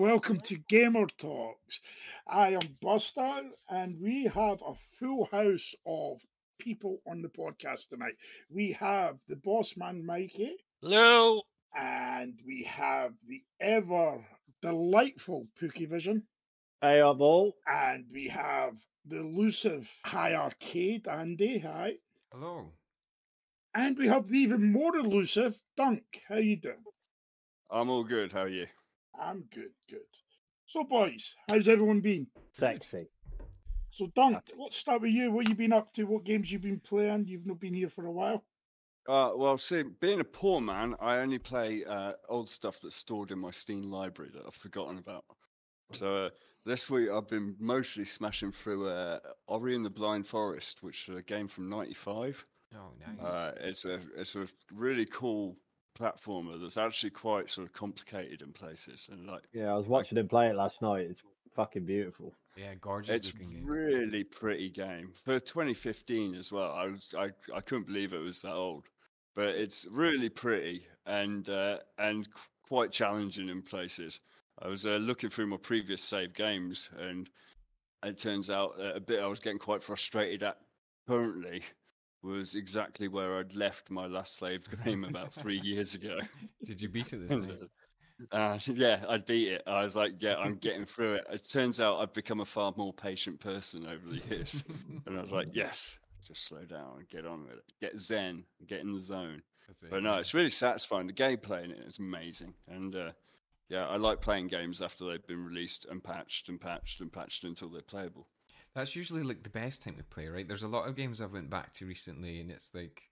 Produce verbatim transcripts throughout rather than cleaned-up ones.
welcome to Gamer Talks. I am Buster, and we have a full house of people on the podcast tonight. We have the boss man, Mikey. Hello. And we have the ever delightful Pookie Vision. Hey, up all. And we have the elusive High Arcade, Andy. Hi. Hello. And we have the even more elusive Dunk. How you doing? I'm all good. How are you? I'm good, good. So, boys, how's everyone been? Sexy. So, Dunk, let's start with you. What you been up to? What games you been playing? You've not been here for a while. Uh, well, see, being a poor man, I only play uh, old stuff that's stored in my Steam library that I've forgotten about. So uh, this week I've been mostly smashing through uh, Ori and the Blind Forest, which is a game from ninety-five. Oh, nice. Uh, it's a it's a really cool platformer that's actually quite sort of complicated in places, and like Yeah, I was watching him play it last night. It's fucking beautiful. Yeah, gorgeous it's looking game. really pretty game for twenty fifteen as well. I was I, I couldn't believe it was that old, but it's really pretty and uh, and quite challenging in places. I was uh, looking through my previous save games, and it turns out that a bit I was getting quite frustrated at currently was exactly where I'd left my last save game about three years ago. Did you beat it this time? Uh, yeah, I'd beat it. I was like, yeah, I'm getting through it. It turns out I've become a far more patient person over the years. And I was like, yes, just slow down and get on with it. Get zen, get in the zone. That's it, But no, yeah. it's really satisfying. The gameplay in it is amazing. And uh, yeah, I like playing games after they've been released and patched and patched and patched until they're playable. That's usually like the best time to play, right? There's a lot of games I've went back to recently, and it's like,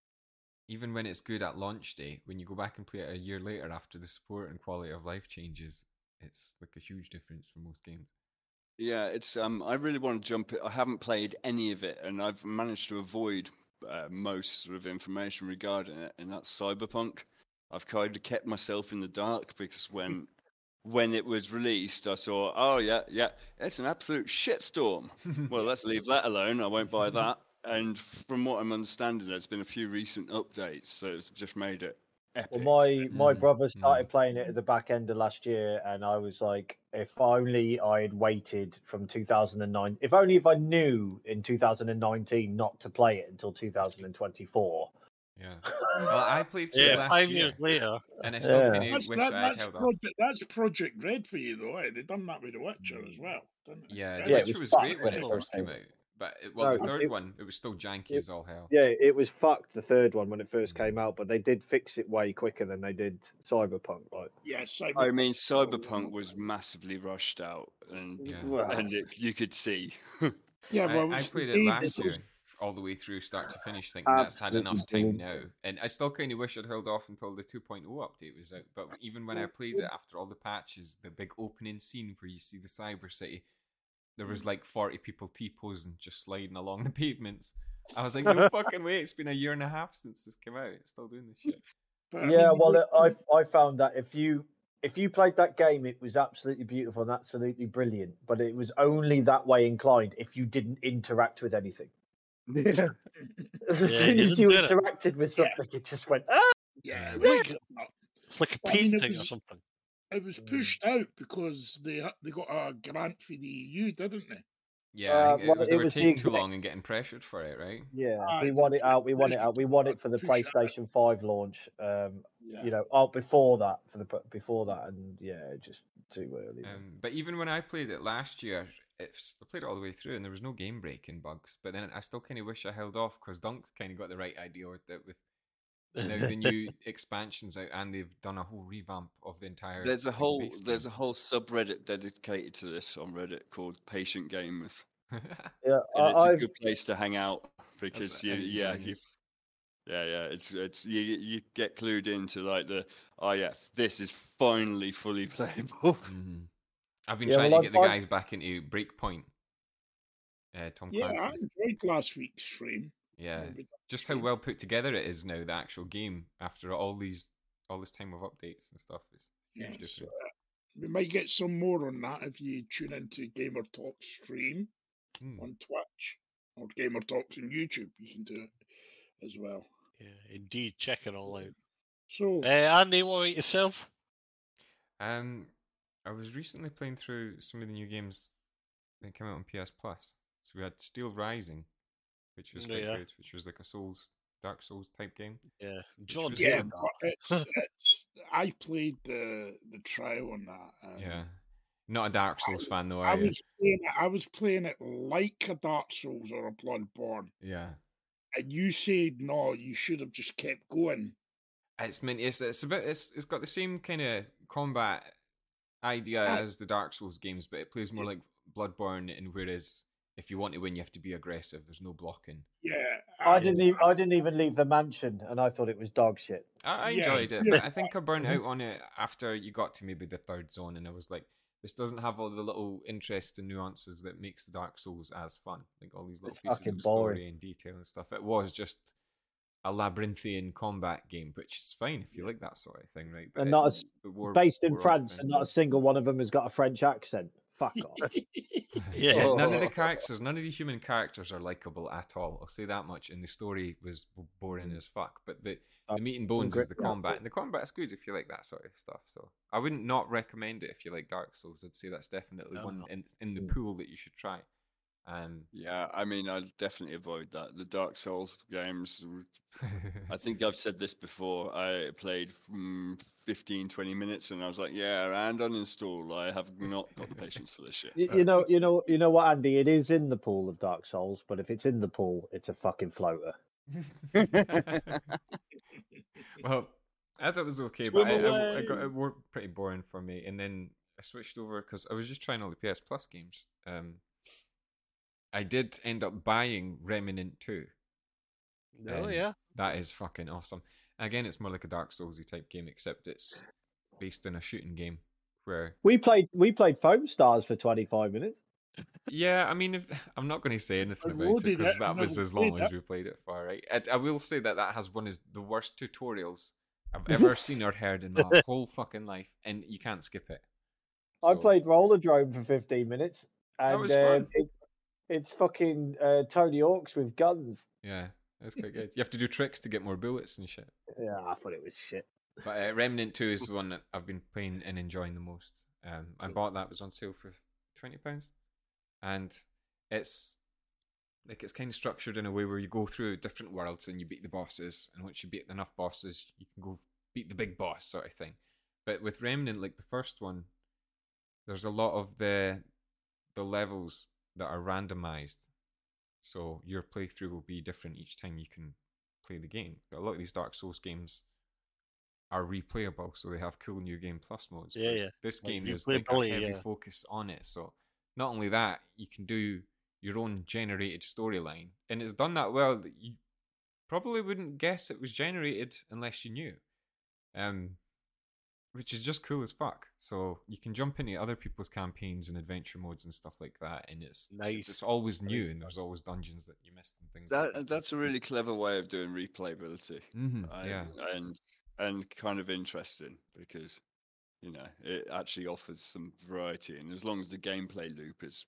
even when it's good at launch day, when you go back and play it a year later after the support and quality of life changes, it's like a huge difference for most games. Yeah, it's um. I really want to jump it. I haven't played any of it, and I've managed to avoid uh, most sort of information regarding it, and that's Cyberpunk. I've kind of kept myself in the dark because when when it was released, I saw, oh yeah, yeah, it's an absolute shitstorm. Well, let's leave that alone. I won't buy that. And from what I'm understanding, there's been a few recent updates, so it's just made it epic. Well, my my Mm, brother started mm. playing it at the back end of last year, and I was like, if only I'd waited from two thousand nine. If only if I knew in two thousand nineteen not to play it until two thousand twenty-four. Yeah. Well, I played through it Yeah, last five year, years later. and I still Yeah. kind of That's, wish that, I'd that's, held off. Project, that's Project Red for you, though. Eh? They've done that with The Witcher as well, didn't they? Yeah, Red The Yeah, it Witcher was was fucked great when when it it first came came out, but it, well, No, the third it- one, it was still janky it- as all hell. Yeah, it was fucked the third one when it first came out, but they did fix it way quicker than they did Cyberpunk. Like, Yes, I mean, Cyberpunk was massively rushed out, and Yeah. well, and it, you could see. Yeah, well, I, I it's played the it game last that year, was- all the way through, start to finish, thinking that's had Absolutely enough time brilliant. now. And I still kind of wish I'd held off until the two point oh update was out. But even when I played it after all the patches, the big opening scene where you see the Cyber City, there was like forty people T-posing, just sliding along the pavements. I was like, no fucking way, it's been a year and a half since this came out. It's still doing this shit. but, I yeah, mean, well, I I found that if you if you played that game, it was absolutely beautiful and absolutely brilliant. But it was only that way inclined if you didn't interact with anything. As Yeah, soon you as you did it. interacted with Yeah. something, it just went, ah! yeah, Yeah. like, It's like a Well, I mean, it painting or was- something. it was pushed out because they ha- they got a grant for the E U, didn't they? Yeah, I Uh, think it well, was, it they were was the taking too exact- long and getting pressured for it, right? Yeah, Ah, we it want was it out. We want it pushed out. We want it for the pushed out. PlayStation Five launch. Um, Yeah. you know, oh, before that, for the before that, and yeah, just too early. Um, but even when I played it last year, it's, I played it all the way through, and there was no game breaking bugs. But then I still kind of wish I held off because Dunk kind of got the right idea with it. With now the new expansions out, and they've done a whole revamp of the entire. There's a like, whole base there's a game. whole subreddit dedicated to this on Reddit called Patient Gamers, Yeah, and I, it's a I've, good place to hang out because That's you an yeah ingenious- you yeah yeah it's it's you you get clued into like the oh yeah this is finally fully playable. Mhm. I've been Yeah, trying well, to get the I've- guys back into Breakpoint. Uh, Tom Yeah, I Clancy's. enjoyed last week's stream. Yeah, Um, just how well put together it is now. The actual game after all these all this time of updates and stuff is huge Yeah, difference. so, uh, we might get some more on that if you tune into Gamer Talk stream Hmm. on Twitch or Gamer Talks on YouTube. You can do it as well. Yeah, indeed. Check it all out. So, Uh, Andy, what about yourself? Um, I was recently playing through some of the new games that came out on P S Plus. So we had Steel Rising, which was Oh, quite yeah. good, which was like a Souls, Dark Souls type game. Yeah, Which John. was Yeah, fun. but it's, it's I played the the trial on that. Um, Yeah. Not a Dark Souls fan though, I are you? was playing it, I was playing it like a Dark Souls or a Bloodborne, Yeah. and you said no, you should have just kept going. It's meant it's it's a bit it's it's got the same kind of combat idea Ah. as the Dark Souls games, but it plays more like Bloodborne, and whereas if you want to win, you have to be aggressive. There's no blocking. Yeah, I didn't even I didn't even leave the mansion, and I thought it was dog shit. I, I Yeah, enjoyed it, yeah. but I think I burnt out on it after you got to maybe the third zone, and I was like, this doesn't have all the little interest and nuances that makes the Dark Souls as fun. Like all these little It's pieces fucking of story boring. and detail and stuff. It was just a labyrinthian combat game, which is fine if you like that sort of thing, right? And it- not as but we're- Based in we're all France, fine. and not a single one of them has got a French accent. Fuck off. Yeah. Yeah, none of the Oh. characters, none of the human characters are likable at all. I'll say that much. And the story was b- boring as fuck. But the, the meat and bones is the great- yeah. combat, and the combat's good if you like that sort of stuff. So I wouldn't not recommend it if you like Dark Souls. I'd say that's definitely No, one no. in in the Mm. pool that you should try. Um, Yeah, I mean, I'd definitely avoid that. The Dark Souls games, I think I've said this before. I played from fifteen, twenty minutes and I was like, yeah, and uninstall. I have not got the patience for this shit. You, you know, you know, you know what, Andy? It is in the pool of Dark Souls, but if it's in the pool, it's a fucking floater. well, I thought it was okay, Swim but I, I, I away. got it worked pretty boring for me. And then I switched over because I was just trying all the P S Plus games. Um, I did end up buying Remnant two. Oh Um, yeah. That is fucking awesome. Again, it's more like a Dark Soulsy type game, except it's based in a shooting game where, We played, we played Foam Stars for twenty-five minutes. yeah, I mean, if, I'm not going to say anything I about it loaded because it that and I was as played long as it. we played it for, right? I, I will say that that has one of the worst tutorials I've ever seen or heard in my whole fucking life, and you can't skip it. I So- played Roller Drone for fifteen minutes, and was um, fun. it, it's fucking uh, Tony Hawk's with guns. Yeah, that's quite good. You have to do tricks to get more bullets and shit. Yeah, I thought it was shit. But uh, Remnant two is the one that I've been playing and enjoying the most. Um, I bought that, it was on sale for twenty pounds. And it's like it's kind of structured in a way where you go through different worlds and you beat the bosses. And once you beat enough bosses, you can go beat the big boss sort of thing. But with Remnant, like the first one, there's a lot of the the levels that are randomized. So your playthrough will be different each time you can play the game. A lot of these Dark Souls games are replayable, so they have cool new game plus modes. Yeah, whereas yeah. This Like game is like a replayability, heavy yeah. focus on it. So not only that, you can do your own generated storyline, and it's done that well that you probably wouldn't guess it was generated unless you knew. Um, which is just cool as fuck. So you can jump into other people's campaigns and adventure modes and stuff like that, and it's Nice. it's always new, Nice. and there's always dungeons that you missed and things. like That that's a really clever way of doing replayability. Mhm, I- yeah. and and kind of interesting because you know it actually offers some variety, and as long as the gameplay loop is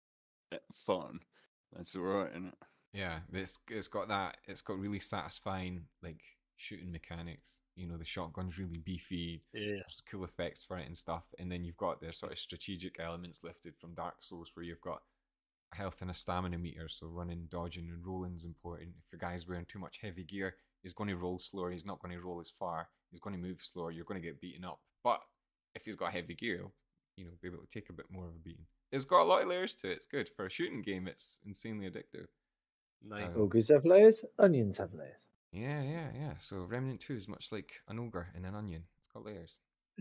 eh, fun, that's all right, isn't it? Yeah, it's it's got that. It's got really satisfying like shooting mechanics. You know, the shotgun's really beefy. Yeah. There's cool effects for it and stuff. And then you've got the sort of strategic elements lifted from Dark Souls, where you've got a health and a stamina meter. So running, dodging, and rolling is important. If your guy's wearing too much heavy gear, he's going to roll slower. He's not going to roll as far. He's going to move slower. You're going to get beaten up. But if he's got heavy gear, he'll, you know, be able to take a bit more of a beating. It's got a lot of layers to it. It's good for a shooting game. It's insanely addictive. Nice. Uh, Ogres have layers, onions have layers. Yeah, yeah, yeah. So Remnant two is much like an ogre in an onion. It's got layers.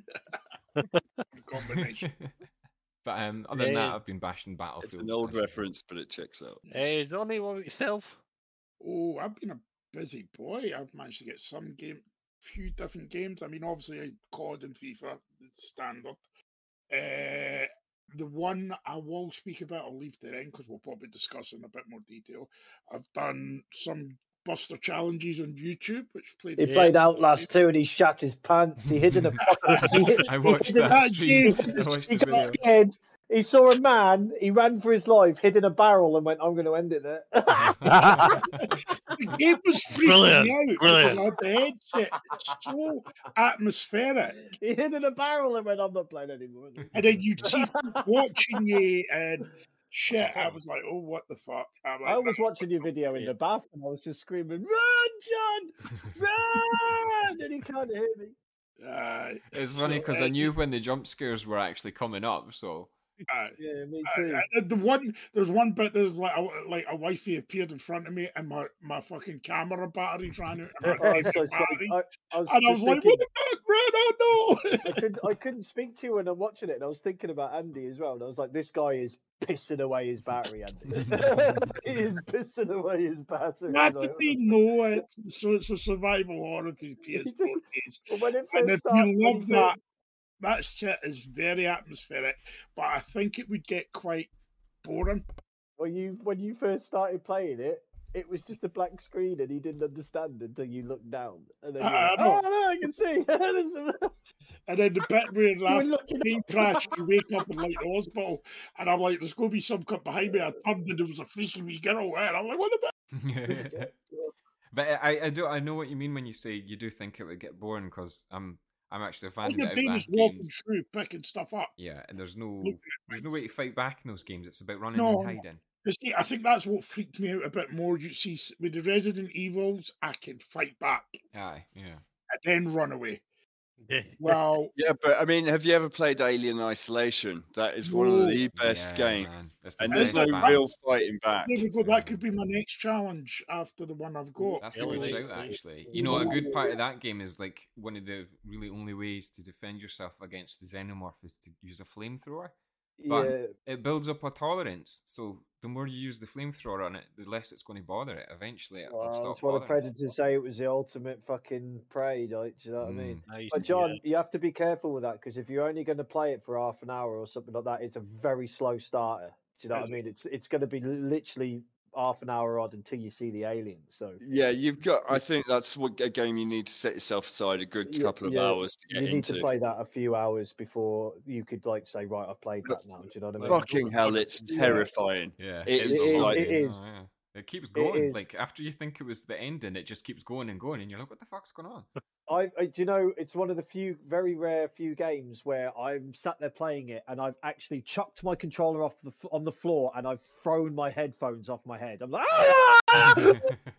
Combination. But um, other than that, Yeah. I've been bashing Battlefield. It's an old especially. reference, but it checks out. Hey, Johnny, what about yourself? Oh, I've been a busy boy. I've managed to get some game, few different games. I mean, obviously, C O D and FIFA, standard. Uh, the one I will speak about, I'll leave to the end because we'll probably discuss in a bit more detail. I've done some Buster challenges on YouTube, which played. He Yeah. played Outlast two and he shat his pants. He hid in a fucking. he hid- I he watched hid in that a- stream. he- I watched he the got video. scared He saw a man, he ran for his life, hid in a barrel, and went, I'm going to end it there. The game was freaking Brilliant, me out brilliant. because I had the headset. It's so atmospheric. He hid in a barrel and went, I'm not playing anymore. And then you'd see people watching you and shit. I was like, oh, what the fuck? I'm like, I was watching your video in the bath and I was just screaming, run, John! Run! And he can't hear me. uh, It's funny so, because uh, I knew when the jump scares were actually coming up, so uh, Yeah, me uh, too. uh, the one, there's one bit. There's like a, like a wifey appeared in front of me, and my, my fucking camera battery's ran out. And, I my was, so battery, sorry. I, I was, and I was just like, thinking, what the fuck, Red? Oh no! I couldn't, I couldn't speak to you when I'm watching it, and I was thinking about Andy as well. And I was like, this guy is pissing away his battery, Andy. He is pissing away his battery. Not Like, that they know it, so it's a survival horror for P S four days. but when it And first if started, you when love he that, first- that shit is very atmospheric, but I think it would get quite boring. when you when you first started playing it, it was just a blank screen, and he didn't understand until you looked down, and then you're I- like, I know. oh no, I can see. There's some- And then the bit where were after looking the plane crash, you wake up in like the hospital, and I'm like, there's going to be some cut behind me. I turned and there was a freaky wee girl there. I'm like, what the fuck? But I, I do I know what you mean when you say you do think it would get boring because I'm I'm actually a fan All of you're the doing is Outlast walking games. through, picking stuff up. Yeah, and there's no Looking at there's no way to fight back in those games. It's about running No, and no. hiding. You see, I think that's what freaked me out a bit more. You see, s- with the Resident Evils, I can fight back Aye, yeah. and then run away. Yeah. Well, Yeah, but I mean, have you ever played Alien Isolation? That is one of No. the best Yeah, games, man. That's the and there's best no bang. real fighting back. there we go. That could be my next challenge after the one I've got. That's a good Alien. shout, actually. You know, a good part of that game is like one of the really only ways to defend yourself against the xenomorph is to use a flamethrower. But yeah, it builds up a tolerance. So the more you use the flamethrower on it, the less it's going to bother it. Eventually, it'll well, stop that's what the bothering it. Predators say. It was the ultimate fucking prey. Like, do you know what I mean? Mm. Nice, But John, yeah. you have to be careful with that because if you're only going to play it for half an hour or something like that, it's a very slow starter. Do you know what I Is mean? It's it's going to be literally half an hour odd until you see the aliens. So Yeah, you've got. I think that's what a game you need to set yourself aside a good Yeah, couple of yeah, hours to you get need into. to play that a few hours before you could like say, right, I've played But that now. Do you know what I mean? Fucking hell, it's Yeah. terrifying. Yeah, It it's is- like, it is. oh, yeah. It keeps going. is. Like after you think it was the ending, it just keeps going and going, and you're like, "What the fuck's going on?" I, I, do you know, it's one of the few, very rare few games where I'm sat there playing it and I've actually chucked my controller off the f- on the floor and I've thrown my headphones off my head. I'm like, "Ah!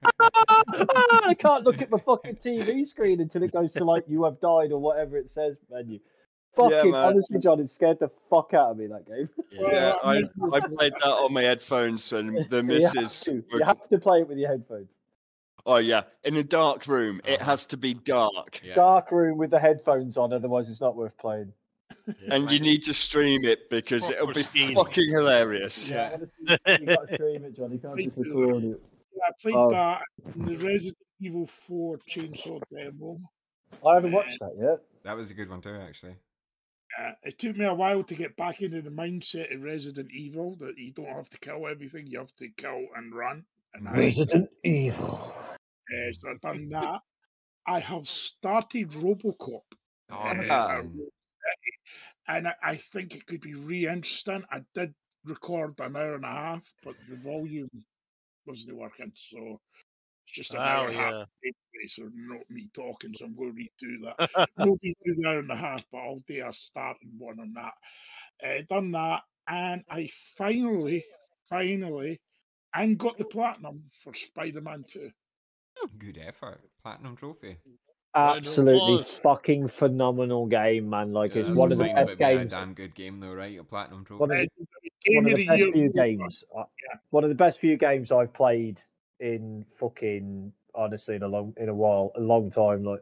I can't look at my fucking T V screen until it goes to like "you have died" or whatever it says menu. Fucking man. honestly, John, it scared the fuck out of me that game. Yeah, Well, I I'm I played that on my headphones, and the You have, missus. to. were- you have to play it with your headphones. Oh yeah, in a dark room, it Uh-huh. has to be dark, Yeah. Dark room with the headphones on, otherwise it's not worth playing. and you need to stream it because it'll Proper be fiend. fucking hilarious. Yeah. You got to stream it, John. You can't just record it. I played Oh. that in the Resident Evil four Chainsaw demo. I haven't watched that yet. That was a good one too, actually. Uh, it took me a while to get back into the mindset of Resident Evil that you don't have to kill everything, you have to kill and run. And I, Resident Evil. uh, so I've done that. I have started Robocop. Oh, Uh, amazing. and I, I think it could be really interesting. I did record an hour and a half, but the volume wasn't working, so it's just an hour Oh, and a half. yeah. Anyway, so not me talking, so I'm going to redo that. We'll redo the hour and a half, but I'll do a starting one on that. Uh, done that, and I finally, finally, and got the platinum for Spider-Man two. Good effort. Platinum trophy. Round of Absolutely applause. fucking phenomenal game, man. Like Yeah, it's that's one the of the sign best it being games. A damn good game, though, right? A platinum trophy. One of the, Uh, Game one of of the the best year few so far. games. uh, One of the best few games I've played in fucking honestly in a long in a while, a long time. Like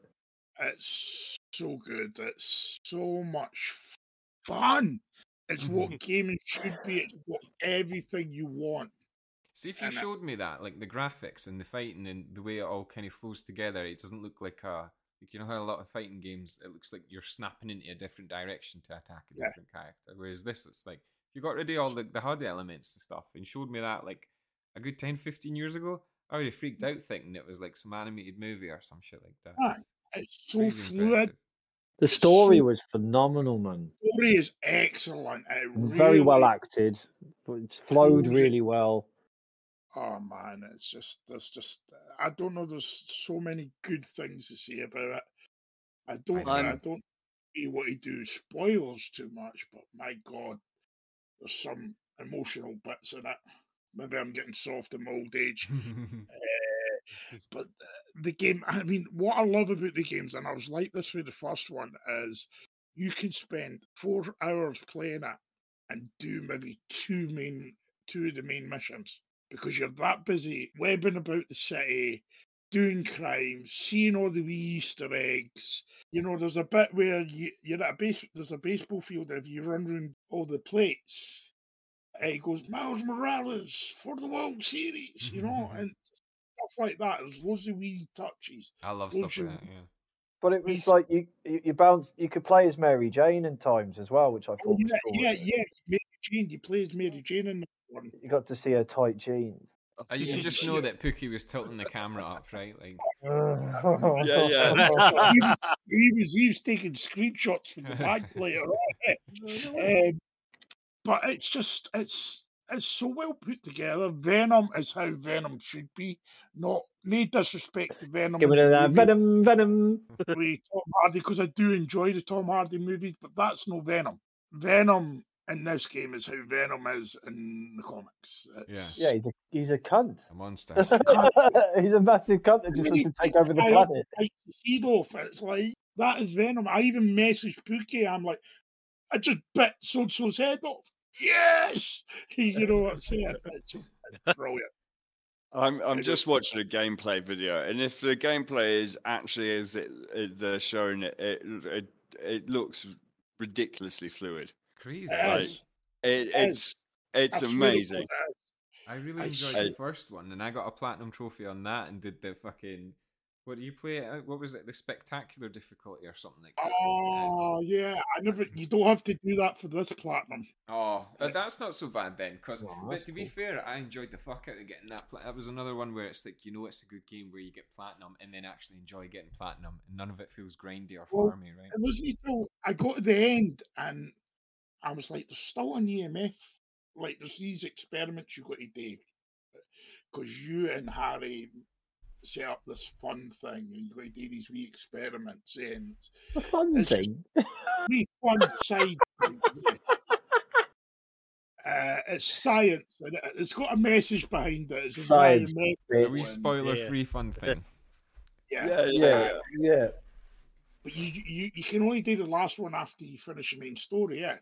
It's so good. It's so much fun. It's what gaming should be. It's what everything you want. See, if you And, uh, showed me that, like the graphics and the fighting and the way it all kind of flows together, it doesn't look like a. Like, you know how a lot of fighting games, it looks like you're snapping into a different direction to attack a Yeah. different character. Whereas this, it's like, if you got rid of all the, the H U D elements and stuff and showed me that like a good ten, fifteen years ago, I would have freaked out thinking it was like some animated movie or some shit like that. Ah, It's It's so crazy fluid. impressive. The story So- was phenomenal, man. Story is excellent. It Very well really- acted. It's flowed Cozy. really well. Oh man, it's just there's just I don't know. There's so many good things to say about it. I don't. I, I'm- don't really want to do spoilers too much, but my god, there's some emotional bits in it. Maybe I'm getting soft in my old age. Uh, but uh, the game, I mean, what I love about the games, and I was like this with the first one, is you can spend four hours playing it and do maybe two main, two of the main missions because you're that busy webbing about the city, doing crimes, seeing all the wee Easter eggs. You know, there's a bit where you, you're at a base. There's a baseball field. If you run around all the plates, it goes Miles Morales for the World Series. You know, and stuff like that. There's loads of wee touches. I love Loads stuff of- like that. Yeah. But it was He's- like you you, you bounce. You could play as Mary Jane in times as well, which I thought Oh, was yeah, cool. yeah, yeah. Mary Jane. You played Mary Jane in the one. You got to see her tight jeans. Uh, You Yeah, could just yeah. know that Pookie was tilting the camera up, right? Like, Yeah, yeah. he, was, he was he was taking screenshots from the back later on. Um, but it's just it's it's so well put together. Venom is how Venom should be. Not no disrespect to Venom. Give it in the that movie venom, venom. with Tom Hardy because I do enjoy the Tom Hardy movies, but that's no Venom. Venom in this game is how Venom is in the comics. It's- Yeah, he's a he's a cunt. a monster. He's a massive cunt that just wants to take over the I- planet. like the seed off. It's like that is Venom. I even messaged Pookie. I'm like, I just bit so and so's head off. Yes, you know what I'm saying. It's just it's brilliant. I'm I'm It just watching a gameplay video, and if the gameplay is actually as it, it they're showing it, it, it, it looks ridiculously fluid. Crazy. It Like, is. It, It it's it's I swear to amazing. God, it is. I really I enjoyed s- the first one, and I got a platinum trophy on that, and did the fucking. What do you play? it at? What was it? The spectacular difficulty or something like that. Oh yeah, I never. You don't have to do that for this platinum. Oh, but that's not so bad then. Cause, Oh, but that's to be cool. fair, I enjoyed the fuck out of getting that. Pla- that was another one where it's like you know it's a good game where you get platinum and then actually enjoy getting platinum, and none of it feels grindy or Well, farmy, right? It wasn't until I got to the end and I was like, "There's still an E M F. Like there's these experiments you got to do because you and Harry set up this fun thing, and you got to do these wee experiments, and it's The fun It's just- thing. wee fun side thing. Uh, it's science, and it- it's got a message behind it. It's Science, environmental A wee bitch. and- spoiler-free fun thing. Yeah, Yeah, Yeah, yeah. but you, you you can only do the last one after you finish the main story, yeah.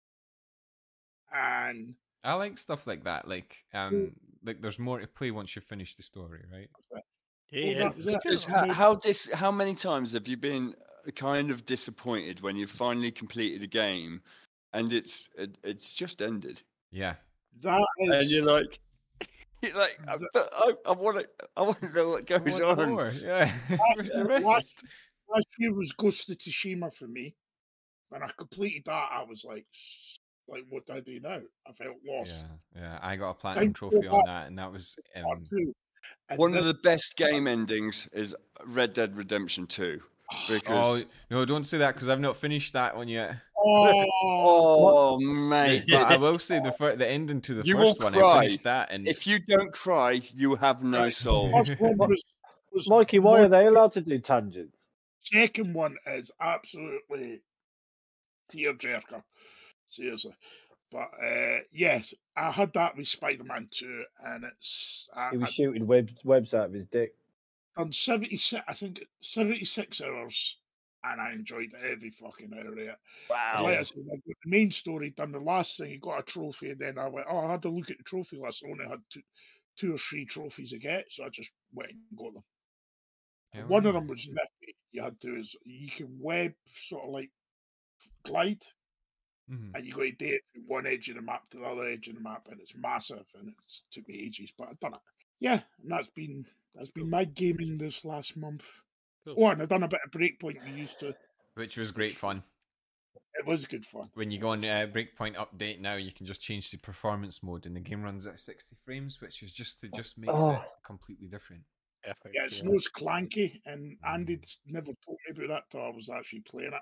And I like stuff like that. Like, um, like there's more to play once you finish the story, right? Yeah, that was it. Because how how, dis, how many times have you been kind of disappointed when you've finally completed a game, and it's it, it's just ended, Yeah. that and is you're like, you're like, "Uh, but I, I want to I want to know what I goes want on. more, Yeah. Where's the Yeah. rest? last year was Ghost of Tsushima for me. When I completed that, I was like, "S- like what do I do now? I felt lost. Yeah, yeah. I got a platinum Thank trophy you. on that, and that was Part um, two. And One of this- the best game endings is Red Dead Redemption two. Oh Because no! Don't say that because I've not finished that one yet. oh, oh mate, But I will say the fir- the ending to the You will first one. I cry finished that, and if you don't cry, you have no Right. soul. first one was, was Mikey, why more- are they allowed to do tangents? Second one is absolutely tearjerker, seriously. But uh, yes, I had that with Spider-Man two, and it's I, He was I shooting webs webs out of his dick. done seventy-six. I think seventy-six hours, and I enjoyed every fucking hour of it. And like I said, I got the main story done. The last thing, he got a trophy, and then I went, oh, I had to look at the trophy list. I only had two, two or three trophies to get, so I just went and got them. Yeah, One of wow. them was nifty. You had to is you can web sort of like glide, Mhm. and you got to do it from one edge of the map to the other edge of the map, and it's massive, and it took me ages, but I've done it. Yeah, and that's been that's been my gaming this last month. Cool. Oh, and I've done a bit of Breakpoint. We used to. which was great fun. It was good fun. When you go on uh, Breakpoint update now, you can just change to performance mode, and the game runs at sixty frames, which is just to just makes Oh. it completely different. Perfect, Yeah, it's yeah. not as clanky, and Andy's never told me about that till I was actually playing it.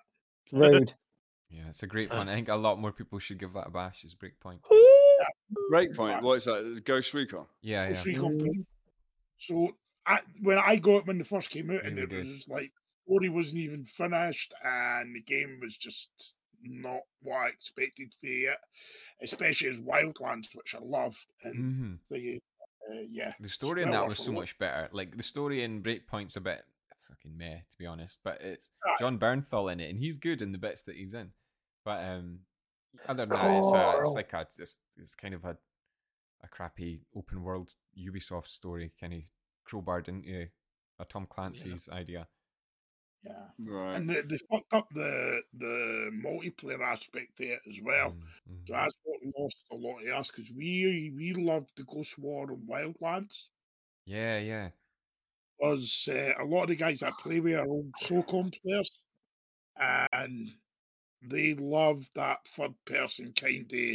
Rude. Yeah, it's a great one. I think a lot more people should give that a bash. Is Breakpoint. Breakpoint. What is that? Ghost Recon. Yeah, yeah. Ghost Recon Break- So I, when I got it when they first came out, and Really it good. was like story wasn't even finished, and the game was just not what I expected for it, especially as Wildlands, which I loved. And hmm the, uh, yeah, The story well in that worth was a so look. much better. Like the story in Breakpoint's a bit fucking meh, to be honest. But it's Aye. John Bernthal in it, and he's good in the bits that he's in. But um, other than that, it's a, it's Carl. like a it's, it's kind of a a crappy open world Ubisoft story, kind of crowbarred into a Tom Clancy's idea. Yeah. Right. And they, they fucked up the the multiplayer aspect to it as well. Mm, So mhm. that's what lost a lot of us because we we loved the Ghost War and Wildlands. Yeah, yeah. Was uh, a lot of the guys that play with are old SOCOM players, and they loved that third person kind of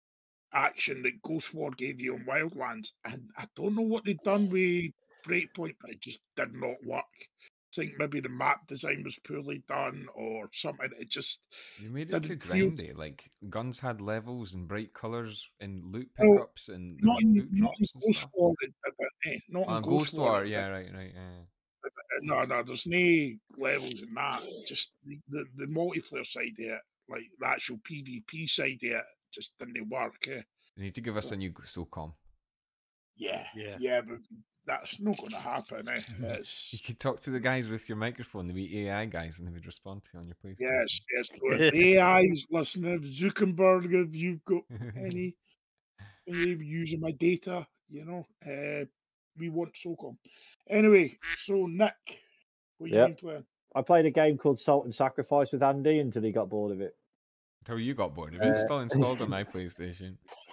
action that Ghost War gave you on Wildlands. And I don't know what they'd done with Breakpoint, but it just did not work. I think maybe the map design was poorly done or something. It just They made it too didn't feel grindy. Like guns had levels and bright colors and loot Well, pickups and there not was in, loot not in drops and Ghost stuff. War. It did it, eh, Not in Uh, Ghost, Ghost War. War, it yeah, did right, right, yeah. it. No, no, there's no levels in that. Just the, the, the multiplayer side of it, like the actual PvP side of it, just didn't work. Eh? They need to give us a new SOCOM. Yeah, Yeah. yeah, but that's not going to happen. Eh? It's, You could talk to the guys with your microphone, the wee A I guys, and they would respond to you on your PlayStation. yes, yes. So if the A I's listening, Zuckerberg, if you've got any, any using my data, you know, uh, we want SOCOM. Anyway, so Nick, what Yep. you been playing? I played a game called Salt and Sacrifice with Andy until he got bored of it. Until you got bored of it. Uh, It's still installed on my PlayStation.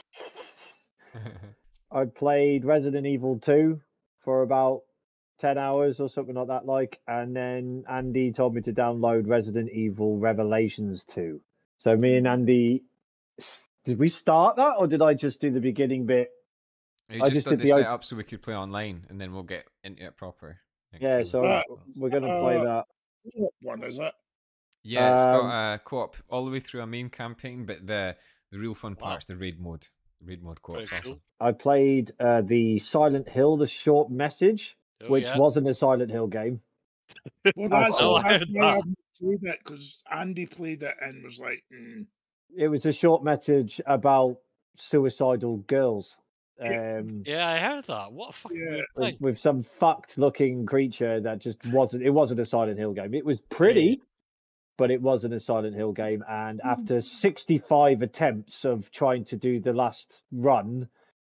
I played Resident Evil two for about ten hours or something like that, like, and then Andy told me to download Resident Evil Revelations two. So me and Andy, did we start that or did I just do the beginning bit? You I just, just did did the the op- setup so we could play online, and then we'll get into it proper. next Yeah, time. so Uh, we're gonna play uh, that. What one is it? Yeah, it's got um, a co-op all the way through a main campaign, but the the real fun Wow. part's the raid mode. The raid mode co-op. Very cool. I played uh, the Silent Hill, the short message, Oh, which yeah. wasn't a Silent Hill game. Well, that's, Oh, I that's heard why I that. haven't played it because Andy played it and was like, mm, It was a short message about suicidal girls. Yeah. Um, Yeah, I heard that. What a fucking Yeah. weird with, thing. with some fucked looking creature that just wasn't it wasn't a Silent Hill game. It was pretty, but it wasn't a Silent Hill game. And after sixty-five attempts of trying to do the last run,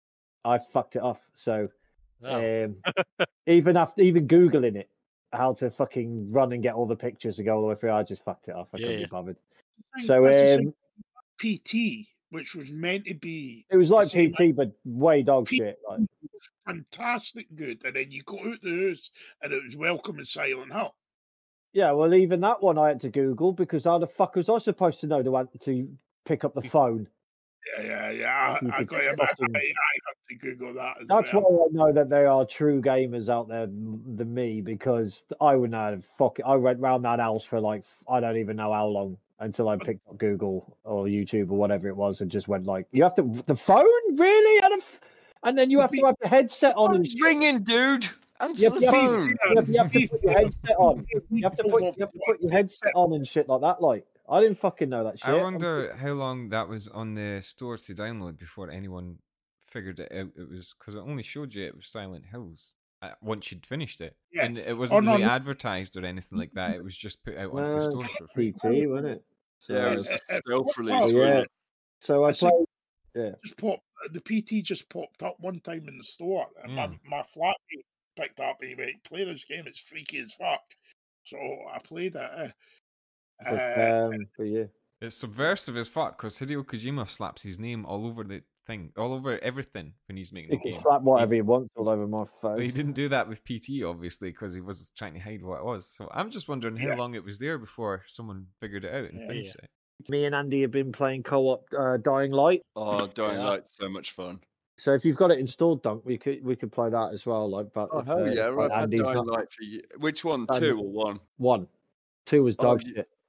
I fucked it off. So Oh. um, even after even Googling it, how to fucking run and get all the pictures to go all the way through, I just fucked it off. I Yeah, couldn't yeah. be bothered. I So just um, think P T, which was meant to be it was the like same P T, but way dog P- shit. Like, fantastic good, and then you got out the house and it was Welcome in Silent Hill. yeah, well, even that one I had to Google because how the fuck was I supposed to know to want to pick up the phone? Yeah, yeah, yeah. You I, I could got him. I, I, fucking- I had to Google that as That's why well. I know that there are true gamers out there m- than me because I would not have fuck. I went round that house for like I don't even know how long until I picked up Google or YouTube or whatever it was and just went like, you have to the phone really, and, f- and then you have to have the headset on and Phone's ringing, dude. Answer Yeah, the yeah, phone. yeah, you have to put your headset on. You have to put you have to put your headset on and shit like that. Like I didn't fucking know that shit. I I'm- wonder how long that was on the store to download before anyone figured it out. It was because it only showed you it was Silent Hills uh, once you'd finished it, Yeah. and it wasn't Oh, no, really no. advertised or anything like that. It was just put out on the No, store for free. P T, wasn't it? So, Yeah, it was Uh, uh, stealth-release, oh, yeah. wasn't it? so I I see. played. Yeah. Just pop the P T just popped up one time in the store, and Yeah. my my flatmate picked up and he went, "Play this game. It's freaky as fuck." So I played it. eh. But, Uh, um, but yeah. It's subversive as fuck because Hideo Kojima slaps his name all over the thing, all over everything when he's making He the can game. slap whatever he wants all over my Well, he face. didn't do that with P T, obviously, because he was trying to hide what it was. So I'm just wondering how Yeah. long it was there before someone figured it out and Yeah. finished it. Me and Andy have been playing co-op uh, Dying Light. Oh, Dying Yeah. Light's so much fun. So if you've got it installed, Dunk, we could we could play that as well. Like, but Oh, if, hell uh, yeah. like I've had Andy's Dying not Light for you. Which one? Dying Two Light. or one? one, two was Oh, dog you- shit.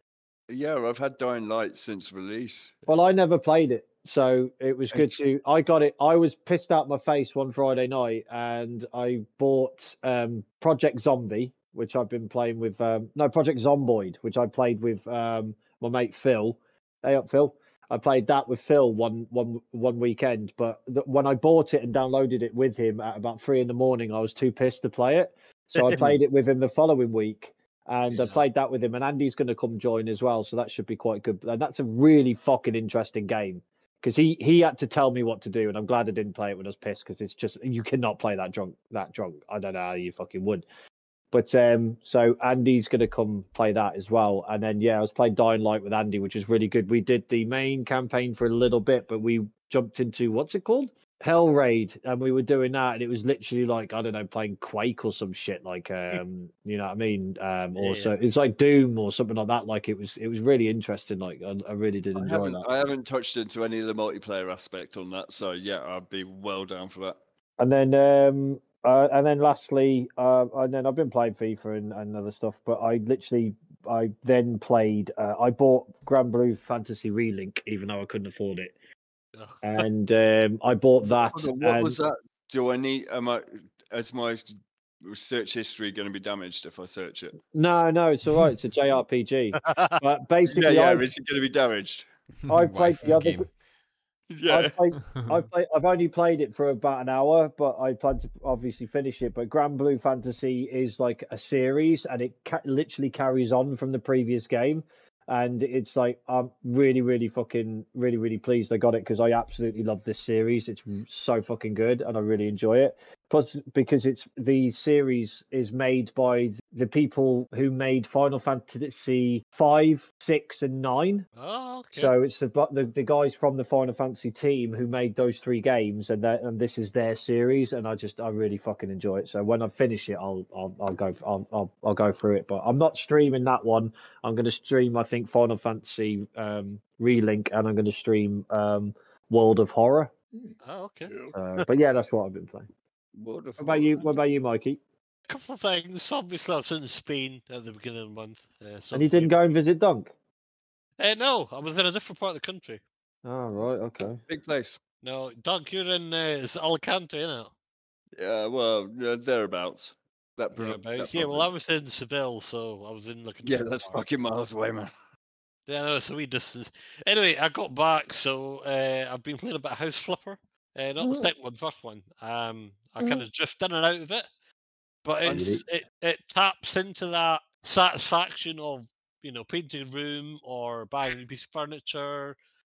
Yeah, I've had Dying Light since release. Well, I never played it, so it was good It's- to. I got it. I was pissed out my face one Friday night, and I bought um, Project Zombie, which I've been playing with. Um, no, Project Zomboid, which I played with um, my mate Phil. Hey up, Phil. I played that with Phil one one one weekend, but the, when I bought it and downloaded it with him at about three in the morning, I was too pissed to play it. So I played it with him the following week. And I Yeah. played that with him, and Andy's going to come join as well, so that should be quite good. And that's a really fucking interesting game because he he had to tell me what to do, and I'm glad I didn't play it when I was pissed because it's just you cannot play that drunk that drunk. I don't know how you fucking would. But um, so Andy's going to come play that as well, and then yeah, I was playing Dying Light with Andy, which is really good. We did the main campaign for a little bit, but we jumped into what's it called? Hell Raid, and we were doing that, and it was literally like I don't know, playing Quake or some shit, like um, you know what I mean, um, or Yeah. so it's like Doom or something like that. Like it was, it was really interesting. Like I, I really did I enjoy haven't, that. I haven't touched into any of the multiplayer aspect on that, so yeah, I'd be well down for that. And then, um, uh, and then lastly, uh, and then I've been playing FIFA and, and other stuff, but I literally, I then played. Uh, I bought Grand Blue Fantasy Relink, even though I couldn't afford it, Ugh. and um, I bought that. Hold on, what and was that? Do I need? Am I? Is my search history going to be damaged if I search it? No, no, it's all right. It's a J R P G. But Yeah, basically, yeah. I, Is it going to be damaged? I played Waifu the other. game. Yeah. I played, I play, I've only played it for about an hour, but I plan to obviously finish it. But Grand Blue Fantasy is like a series, and it ca- literally carries on from the previous game. And it's like I'm really, really fucking, really, really pleased I got it because I absolutely love this series. It's so fucking good, and I really enjoy it. Plus, because it's the series is made by the people who made Final Fantasy five, six, and nine. Oh, okay. So it's the, the the guys from the Final Fantasy team who made those three games, and that and this is their series, and I just I really fucking enjoy it. So when I finish it, I'll I'll I'll go I'll I'll, I'll go through it. But I'm not streaming that one. I'm going to stream I think Final Fantasy um, Relink, and I'm going to stream um, World of Horror. Oh, okay. Cool. Uh, but yeah, that's what I've been playing. What, What about you? What about you, Mikey? A couple of things. Obviously, I was in Spain at the beginning of the month. Uh, so And you didn't go and visit Dunk? Uh, no, I was in a different part of the country. Oh right, okay. Big place. No, Doug, you're in uh, it's Alicante, isn't it? Yeah, well, yeah, thereabouts. That, pro- Thereabouts. that Yeah, well, I province. was in Seville, so I was in like a Yeah, different that's part. fucking miles away, man. Yeah, no, it's a wee distance. Anyway, I got back, so uh, I've been playing a bit of House Flipper. Uh, not the Oh. second one, the first one. Um, I Oh. kind of drift in and out of it, but Oh, you it's did? it, it taps into that satisfaction of you know painting a room or buying a piece of furniture.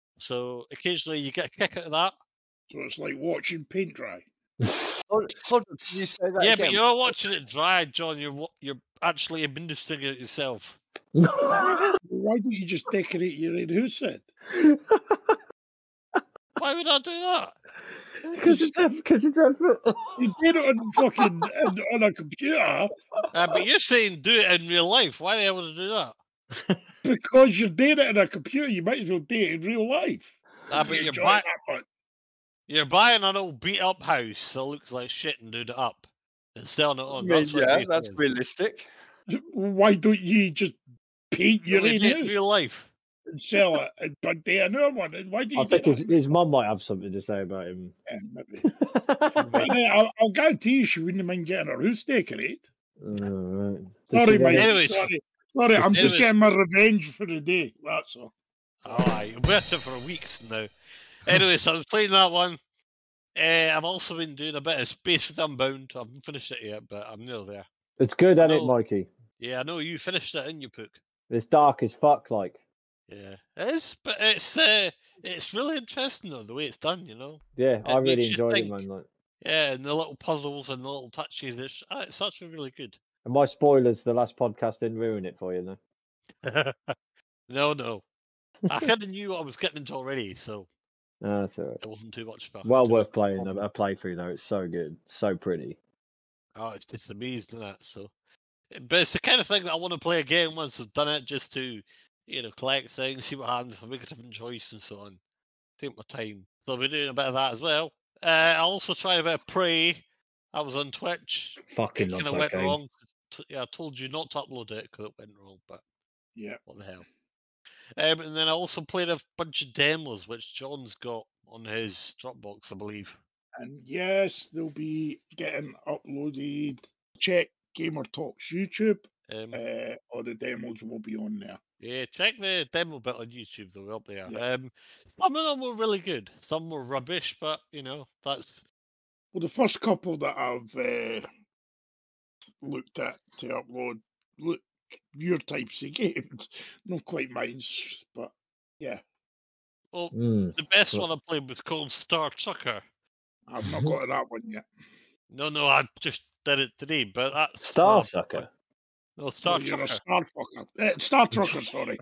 So occasionally you get a kick out of that. So it's like watching paint dry. Hold, hold on, can you say that Yeah, again? but you're not watching it dry, John. You're wa- you're actually administering it yourself. Why don't you just decorate your own house then? Why would I do that? Because it's because it's effort. You did it on fucking on, on a computer Uh, but you're saying do it in real life. Why the hell would I do that? because you're doing it on a computer. You might as well do it in real life. Ah, If but you you're enjoy buy- it that much. You're buying an old beat up house that looks like shit and doing it up and selling it I on. mean, That's what yeah, it that's is. realistic. Why don't you just paint your Well, you own do it in house real life. and sell it and but do another one? And why do you I do think that? his, his mum might have something to say about him. Yeah, maybe. But then I'll, I'll guarantee you she wouldn't mind getting her house decorated. Alright. Does Sorry, she mate. then- Anyways. Sorry. Sorry, I'm just Anyways. getting my revenge for the day. That's all. Alright, you'll be at it for weeks now. Anyway, so I was playing that one. Uh, I've also been doing a bit of Space Unbound. I haven't finished it yet, but I'm nearly there. It's good, isn't it, No. Mikey? Yeah, I know you finished it in your book. It's dark as fuck, like. Yeah, it is, but it's uh, it's really interesting though the way it's done. You know. Yeah, I really makes you enjoyed it, think. man. Like, Yeah, and the little puzzles and the little touches. It's, uh, it's actually really good. and my spoilers, the last podcast didn't ruin it for you, no. no, no. I kind of knew what I was getting into already, so No, that's alright. it wasn't too much fun. Well too worth much playing a, problem. a playthrough though. It's so good, so pretty. Oh, it's it's amazing that. So, but it's the kind of thing that I want to play again once I've done it, just to you know collect things, see what happens, if I make a different choice, and so on. Take my time. So I'll be doing a bit of that as well. Uh, I also tried a bit of Prey. I was on Twitch. Fucking It love kind of that went game. wrong. T- Yeah, I told you not to upload it because it went wrong, but Yeah. what the hell? Um, and then I also played a bunch of demos, which John's got on his Dropbox, I believe. And yes, they'll be getting uploaded. Check Gamer Talks YouTube. Um, Uh, all the demos will be on there. yeah, check the demo bit on YouTube. They're up there. Yeah. Um, some of them were really good. Some were rubbish, but you know that's. Well, the first couple that I've uh, looked at to upload, look your types of games, not quite mine, but yeah, Well, Mm. the best Well- one I played was called Star Trucker. I've not got to that one yet. No, no, I just did it today, but that's Star uh, Sucker. No, Star No, you're a Trucker. Star Fucker. Uh, Star Trucker, sorry.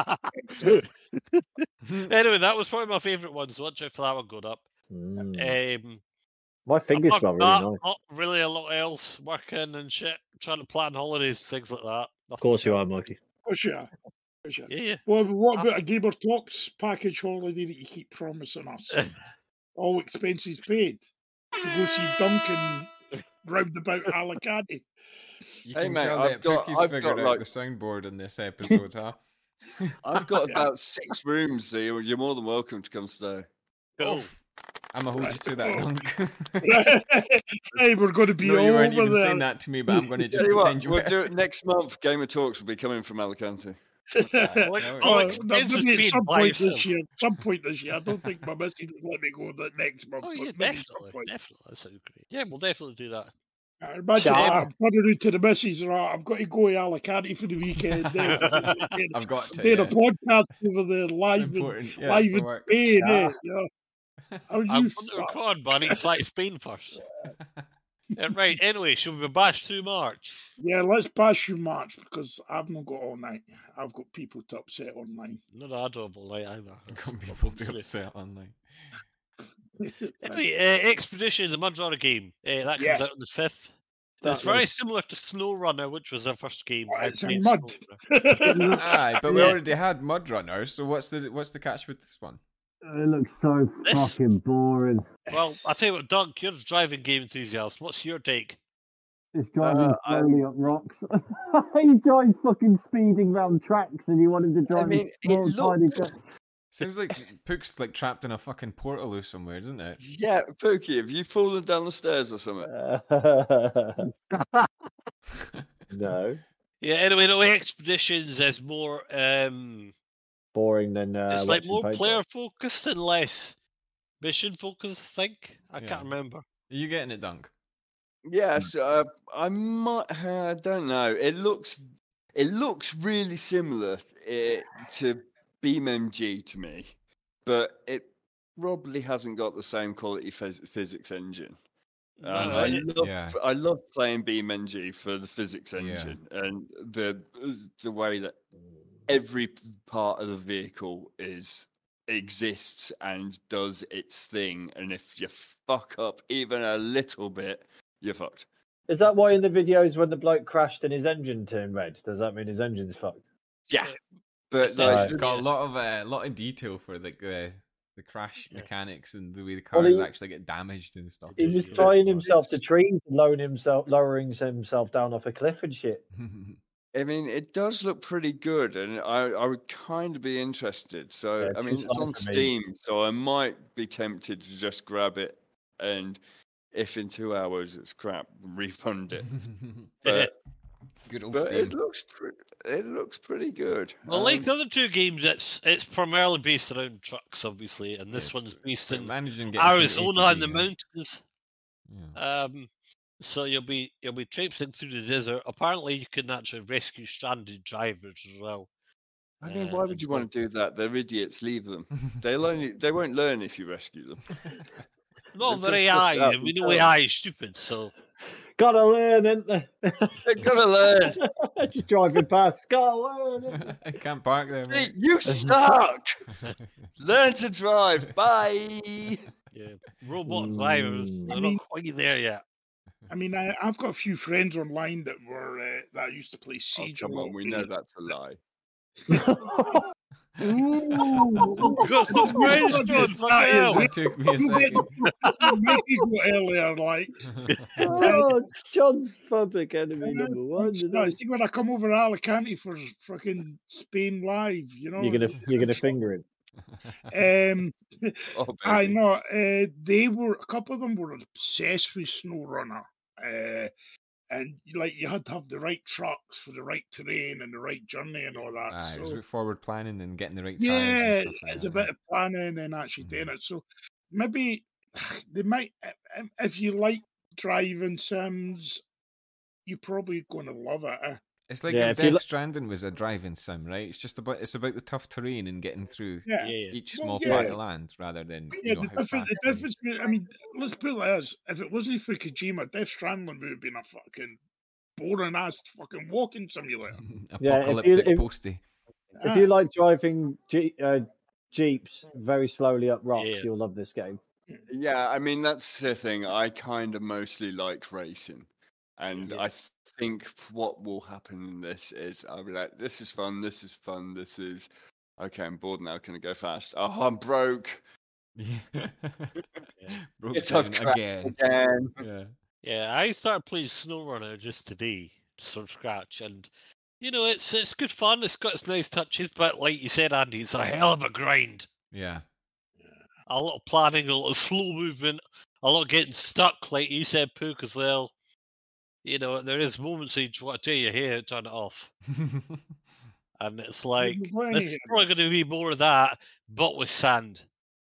Anyway, that was probably my favourite one, so watch out for that one going up. Mm. Um, My fingers apart smell from really that, nice. Not really a lot else. Working and shit, trying to plan holidays, things like that. Of course you are, Mikey. Of course you are. Of course you are. Yeah, yeah. Well, what about a Gamer Talks package holiday that you keep promising us? All expenses paid to go see Duncan roundabout Alicante. You Hey, can mate, tell I've that got- Pookie's I've figured got, out like- the soundboard in this episode, huh? I've got Yeah. about six rooms, so you're, you're more than welcome to come stay. Cool. I'm gonna hold you Right. to that, Dunk. Hey, we're going to be no, you all weren't over even there. saying that to me, but I'm gonna just Tell you what, pretend you we'll were. do it next month. Gamer Talks will be coming from Alicante. Like, No, all Oh, expenses maybe at paid some by point yourself. this year. Some point this year. I don't think my missus will let me go that next month. Oh but yeah, maybe some definitely, point. definitely. That sounds great. Yeah, we'll definitely do that. I imagine Shut I'm up. running out to the missus. Right, I've got to go to Alicante for the weekend. There, I've got to. doing a Yeah. podcast over there It's live in, important. Yeah, live for in work. Spain. Yeah. Eh? Yeah. How I'm you on the fuck? record, but I need to fly to Spain first. Yeah, right. Anyway, shall we bash through March? Yeah, let's pass you March because I've not got all night. I've got people to upset online. No, no, I don't have all night either. Got That's people not to funny. upset online. Anyway, uh, Expedition is a Mud Runner game. Uh, that comes Yes. out on the fifth. That It's very was- similar to Snow Runner, which was our first game. Oh, I it's in played mud. Snow Runner. Aye, but we Yeah. already had Mud Runner, so what's the what's the catch with this one? It looks so This- fucking boring. Well, I'll tell you what, Doug, you're a driving game enthusiast. What's your take? It's driving Uh, I- slowly up rocks. He drives fucking speeding round tracks and you want him to drive mean, a it small tiny looks- car. Sounds like Pook's like trapped in a fucking portal or somewhere, doesn't it? Yeah, Pookie, have you fallen down the stairs or something? No. Yeah, anyway, no, Expeditions is more, um, Boring than uh, it's like watching more paintball. player focused and less mission focused, I think. I Yeah. can't remember. Are you getting it, Dunk? Yes, uh, I might. I don't know. It looks, it looks really similar uh, to BeamNG to me, but it probably hasn't got the same quality phys- physics engine. Um, No, I it- love, Yeah. I love playing BeamNG for the physics Yeah. engine and the the way that every part of the vehicle is exists and does its thing, and if you fuck up even a little bit, you're fucked. Is that why in the videos when the bloke crashed and his engine turned red? Does that mean his engine's fucked? Yeah, but It's like, not- It's got Yeah. a lot of uh, lot of detail for like the the crash Yeah. mechanics and the way the Well, cars he- actually get damaged and stuff. He Yes, was yeah. tying himself to trees and lowering himself, lowering himself down off a cliff and shit. I mean, it does look pretty good, and I, I would kind of be interested. So, Yeah, I too mean, it's slow on for me. Steam, so I might be tempted to just grab it, and if in two hours it's crap, refund it. But, Good old but Steam. it looks pre- it looks pretty good. Well, like Um, the other two games, it's it's primarily based around trucks, obviously, and this Yes, one's but based we're in managing getting from A to Arizona in B, the yeah. mountains. Yeah. Um, so you'll be you'll be traipsing through the desert. Apparently, you can actually rescue stranded drivers as well. I mean, uh, why and would you so- want to do that? They're idiots. Leave them. They'll only they won't learn if you rescue them. No, They've they're just sussed it A I, out and we know themselves. A I is stupid. So Gotta learn, ain't they? They're gonna learn. Just driving past. Gotta learn. ain't I can't park there, Hey, mate. you suck. Learn to drive. Bye. yeah, robot drivers, Mm. they're I mean- not quite there yet. I mean, I, I've got a few friends online that were uh, that used to play Oh, Siege. a come lot on, we with know me. that's a lie. they? Ooh, Got some brains, John. Fucking That is hell. It took me a second. Mikey got earlier, like. Oh, John's public enemy Yeah, number one. it's you not- know. See, when I come over to Alicante for fucking Spain live, you know. You're gonna you're gonna finger him. Um, Oh, I baby. know. Uh, they were a couple of them were obsessed with SnowRunner, uh, and like you had to have the right trucks for the right terrain and the right journey and all that. Ah, it was so about forward planning and getting the right tires yeah, and stuff like it's that. a bit of planning and actually Mhm. doing it. So maybe they might, if- if you like driving sims, you're probably going to love it. eh? It's like Yeah, if if you Death look- Stranding was a driving sim, right? It's just about it's about the tough terrain and getting through Yeah. Yeah. each Well, small yeah. part of land rather than Yeah, you know the how difference, fast. the you- difference. be- I mean, let's put it as if it wasn't for Kojima, Death Stranding would have been a fucking boring ass fucking walking simulator. Yeah, if you- Apocalyptic if- posty. If Ah, you like driving G- uh, jeeps very slowly up rocks, Yeah. you'll love this game. Yeah, I mean that's the thing. I kind of mostly like racing, and Yeah. I th- think what will happen in this is I'll be like, "This is fun. This is fun. This is okay. I'm bored now. Can I go fast? Oh, I'm broke. Yeah. Broke It's up down crap again. again." Yeah. Yeah, I started playing SnowRunner just today, just from scratch, and you know it's it's good fun. It's got its nice touches, but like you said, Andy, it's a hell of a grind. Yeah. A lot of planning, a lot of slow movement, a lot of getting stuck, like you said, Pook, as well. You know, there is moments where you just want to tear your hair out, turn it off, and it's like why this any- is probably going to be more of that, but with sand.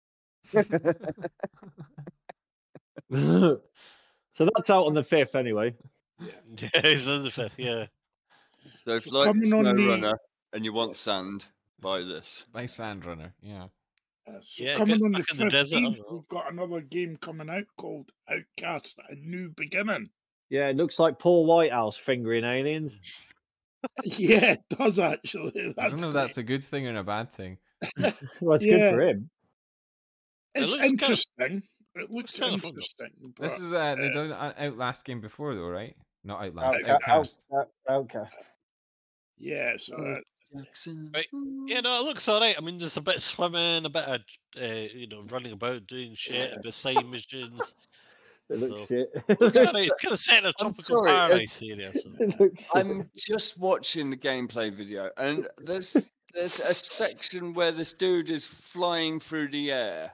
So that's out on the fifth anyway. Yeah, it's in the fifth. Yeah, So if So you like coming on the- SnowRunner and you want sand, buy this. By Sandrunner, yeah. Uh, so Yeah, it coming gets on the stuck in the desert, fifteenth, as well. we've got another game coming out called Outcast: A New Beginning. Yeah, it looks like Paul Whitehouse fingering aliens. Yeah, it does actually. I don't That's know if great. that's a good thing or a bad thing. Well, it's Yeah. good for him. It's looks kinda- interesting. It looks kinda fun, though. interesting. This but, is uh, they uh, done an Outlast game before though, right? Not Outlast, Out- Outcast. Outcast. yeah, so uh, Jackson. Right. yeah, no, it looks all right. I mean, there's a bit of swimming, a bit of uh, you know running about, doing shit, a bit of side missions. It looks So- shit. It's kind of, it's kind of set in a I'm tropical sorry, uh, paradise area. So. It looks shit. I'm just watching the gameplay video, and there's there's a section where this dude is flying through the air,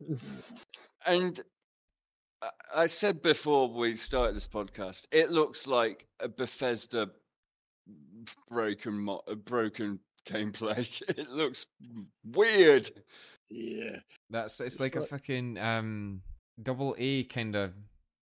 and I- I said before we started this podcast, it looks like a Bethesda broken mo- a broken gameplay. It looks weird. yeah, That's it's It's like a like- fucking um double A kind of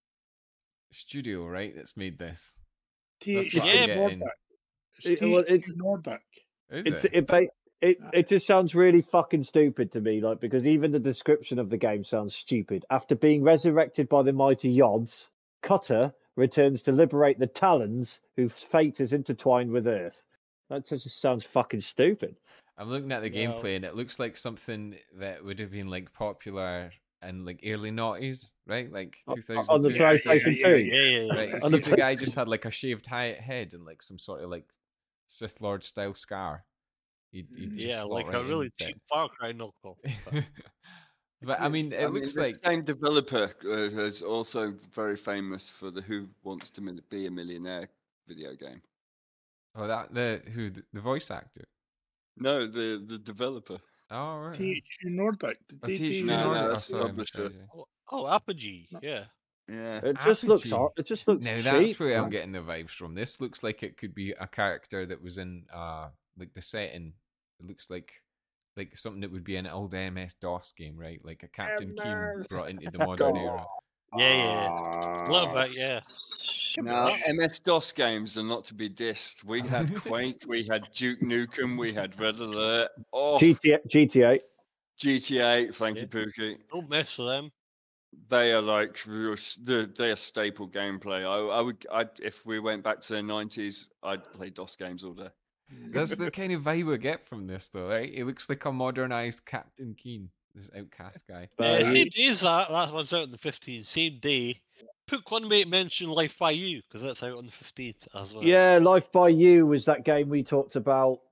studio, right? That's made this. That's what Yeah, I'm getting. It- well, it's- Nordic. Is It's it? it, ba- it it just sounds really fucking stupid to me, like because even the description of the game sounds stupid. After being resurrected by the mighty Yods, Cutter returns to liberate the Talons, whose fate is intertwined with Earth. That just sounds fucking stupid. I'm looking at the No. gameplay and it looks like something that would have been like popular in like early noughties, right? Like On- two thousand on the Yeah, yeah, PlayStation yeah, two. yeah, Yeah, yeah, yeah. Right, you On see the if the guy PlayStation- just had like a shaved high head and like some sort of like Sith Lord style scar. He'd, he'd just Yeah, slot like right a in really there. cheap Far Cry knockoff. But- But I mean, it I looks the like same developer uh, is also very famous for the Who Wants to Mil- Be a Millionaire video game. oh that the who the, the voice actor. No, the the developer. Oh right. T H Q Nordic. Did Oh, they T H Q do- No, no, Nordic, oh, that's the sorry, I publisher. misheard you. oh, oh, Apogee. Yeah. Yeah. It just looks Apogee. hot. It just looks Now cheap. that's where I'm man. getting the vibes from. This looks like it could be a character that was in uh like the setting. It looks like like something that would be in an old M S DOS game, right? Like a Captain Keen brought into the modern era. Yeah, yeah. A little bit, yeah. Now, M S DOS games are not to be dissed. We had Quake, we had Duke Nukem, we had Red Alert. Oh, G T A, G T A. G T A, thank Yeah. you, Pookie. Don't mess with them. They are like real s- they're, they are staple gameplay. I, I would, I if we went back to the nineties, I'd play DOS games all day. That's the kind of vibe I get from this, though, right? He looks like a modernized Captain Keen, this outcast guy. But Uh, he- same day as that. That one's out on the fifteenth. Same day. Pook one mate mention Life by You because that's out on the fifteenth as well. Yeah, Life by You was that game we talked about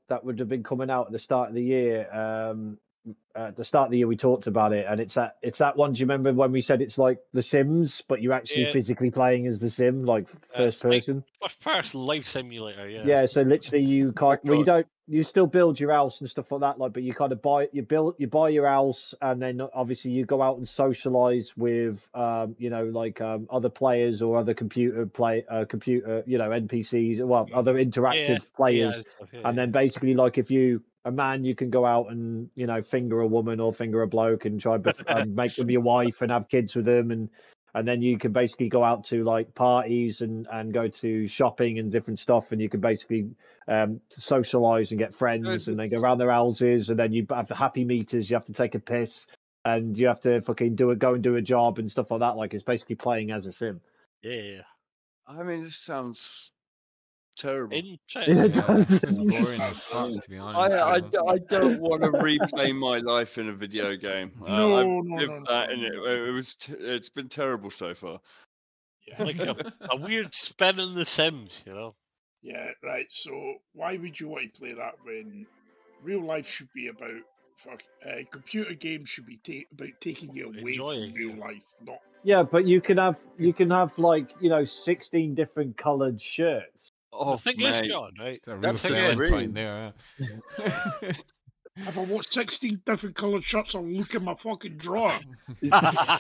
that would have been coming out at the start of the year. Um, at the start of the year, we talked about it, and it's that it's that one. Do you remember when we said it's like The Sims, but you're actually Yeah. physically playing as the Sim, like Uh, first it's like person? first person life simulator. Yeah. Yeah, so literally you can't. Well, you God. don't. You still build your house and stuff like that, like, but you kind of buy you build you buy your house, and then obviously you go out and socialize with, um, you know, like um, other players or other computer play, uh, computer, you know, N P Cs, well, other interactive Yeah. players, Yeah. stuff, yeah, and then yeah. basically, like, if you a man, you can go out and you know finger a woman or finger a bloke and try bef- and make them your wife and have kids with them, and and then you can basically go out to like parties and and go to shopping and different stuff, and you can basically um to socialize and get friends, and then go around their houses, and then you have the happy meters. You have to take a piss, and you have to fucking do it, go and do a job and stuff like that. Like, it's basically playing as a sim. Yeah. I mean, this sounds terrible. Interesting. It Yeah, does. it's boring as fuck, to be honest. I, I, yeah. d- I don't want to replay my life in a video game. Uh, No, I've no, lived no, that, no, and it, no. it was t- it's been terrible so far. Yeah. Like a, a weird spin in The Sims, you know. Yeah, right. So why would you want to play that when real life should be about fuck? Uh, computer games should be ta- about taking you away Enjoying, from real yeah. life, not. Yeah, but you can have you can have like you know sixteen different colored shirts. Oh, the thing is, mate. John, right? It's a real That's selling extreme. point there. Yeah. If I watch sixteen different coloured shirts, I'll look in my fucking drawer. You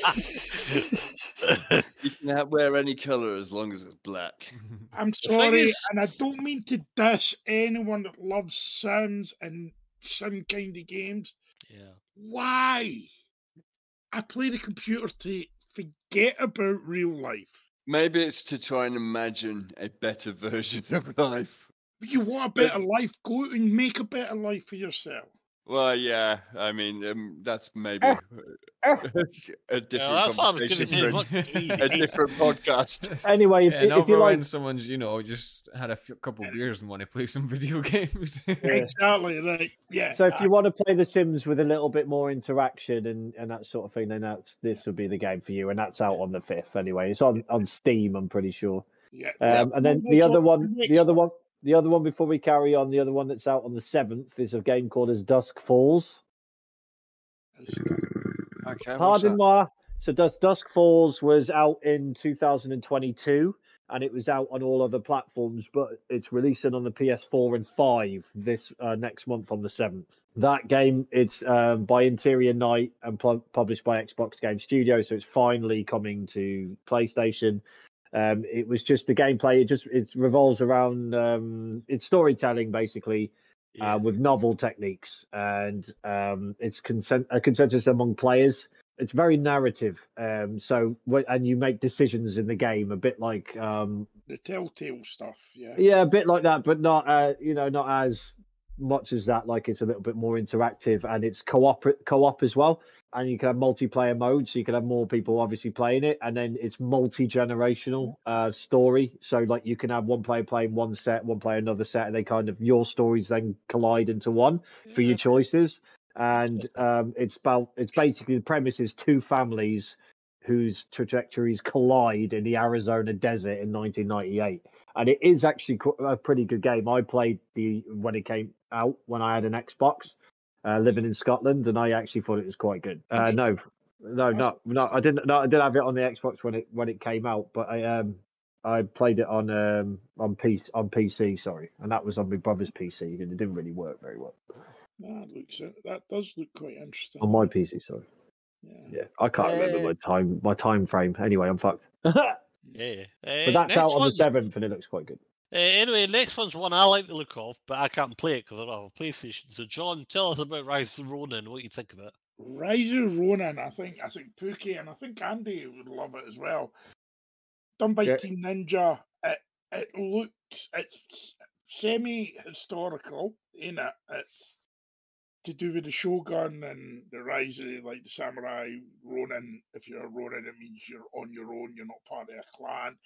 can have, wear any color as long as it's black. I'm thing sorry, is- and I don't mean to dish anyone that loves Sims and Sim kind of games. Yeah. Why? I play the computer to forget about real life. Maybe it's to try and imagine a better version of life. If you want a better life, go out and make a better life for yourself. Well, yeah, I mean, um, that's maybe Eh, eh. a different Yeah, that's what I was conversation gonna say. for What- a different podcast. Anyway, if, Yeah, if not you for when like, someone's, you know, just had a few, couple beers and want to play some video games. Yeah. Exactly, right. Yeah. so if you want to play The Sims with a little bit more interaction and, and that sort of thing, then that's this would be the game for you. And that's out on the fifth anyway. It's on, on Steam, I'm pretty sure. yeah. Um, and then the other one, the other one, the other one before we carry on, the other one that's out on the seventh is a game called As Dusk Falls. Okay, what's Pardon that? moi. So Dusk Dusk Falls was out in two thousand twenty-two, and it was out on all other platforms, but it's releasing on the P S four and five this uh, next month on the seventh. That game, it's um, by Interior Night and pu- published by Xbox Game Studio, so it's finally coming to PlayStation. Um, it was just the gameplay. It just it revolves around um, it's storytelling basically. Yeah. Uh, with novel techniques, and um, it's consent- a consensus among players. It's very narrative, um, so wh- and you make decisions in the game, a bit like um, The Telltale stuff, yeah. yeah, a bit like that, but not uh, you know not as much as that. Like, it's a little bit more interactive, and it's co-op co-op as well. And you can have multiplayer mode, so you can have more people obviously playing it, and then it's multi-generational uh, story. So like you can have one player playing one set, one player another set, and they kind of your stories then collide into one for your choices. And um, it's about it's basically the premise is two families whose trajectories collide in the Arizona desert in nineteen ninety-eight. And it is actually qu- a pretty good game. I played the when it came out when I had an Xbox. Uh, living in Scotland, and I actually thought it was quite good. Uh, no, no, not no. I didn't. No, I did have it on the Xbox when it when it came out, but I um I played it on um on P C on P C. Sorry, and that was on my brother's P C, and it didn't really work very well That looks that does look quite interesting. on my P C. Sorry. Yeah. Yeah, I can't remember my time my time frame. Anyway, I'm fucked. but Yeah. Uh, that's next out on the one's- seventh, and it looks quite good. Uh, anyway, next one's one I like the look of, but I can't play it because I don't have a PlayStation. So, John, tell us about Rise of the Ronin. What you think of it? Rise of Ronin, I think I think Pookie and I think Andy would love it as well. Done by Yeah. Team Ninja. It it looks it's semi historical in it. It's to do with the Shogun and the rise of like the samurai Ronin. If you're a Ronin, it means you're on your own. You're not part of a clan.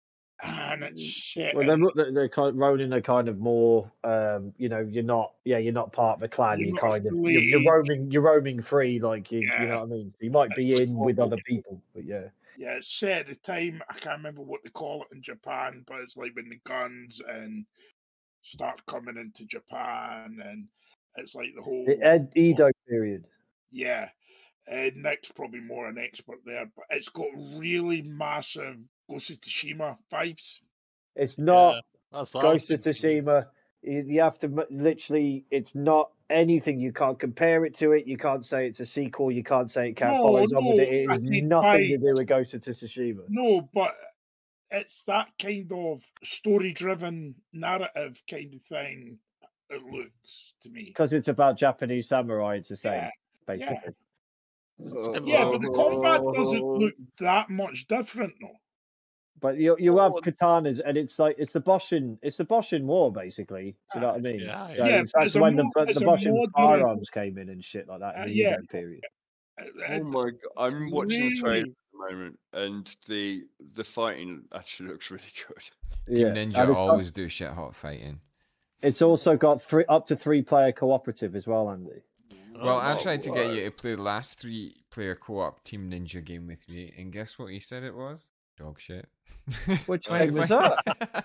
And it's set Well, in- they're they're, they're kind Ronin are kind of more, um, you know, you're not, yeah, you're not part of a clan. You're You not kind of you're, you're affiliated. roaming, you're roaming free, like you, Yeah. you know what I mean. So you might be It's in with global. other people, but yeah, Yeah, it's set at the time. I can't remember what they call it in Japan, but it's like when the guns and start coming into Japan, and it's like the whole The Ed Edo period. yeah. Uh, Nick's probably more an expert there, but it's got really massive Ghost of Tsushima vibes. It's not Yeah, that's what I was Ghost of thinking. Tsushima. You, you have to m- literally. It's not anything. You can't compare it to it. You can't say it's a sequel. You can't say it can't No, follows on with no, it. It I is think nothing by to do with Ghost of Tsushima. no, but it's that kind of story-driven narrative kind of thing. It looks to me. Because it's about Japanese samurai. It's the same, Yeah, basically. yeah, but the combat doesn't Oh. look that much different, though. But you you have Oh. katanas, and it's like it's the Boshin, it's the Boshin War, basically. Do you know what I mean? Yeah, So yeah, it's but that's it's a when the mo- but it's the a Boshin modern- firearms came in and shit like that in Uh, the yeah. Edo period. It- Oh it- my god! I'm watching the trailer really- at the moment, and the the fighting actually looks really good. Team Yeah, Ninja and it's got- always do shit hot fighting. It's also got three up to three player cooperative as well, Andy. Well, Oh, I my tried to get word. you to play the last three player co-op Team Ninja game with me, and guess what you said it was? Dog shit. Which Why- game was why-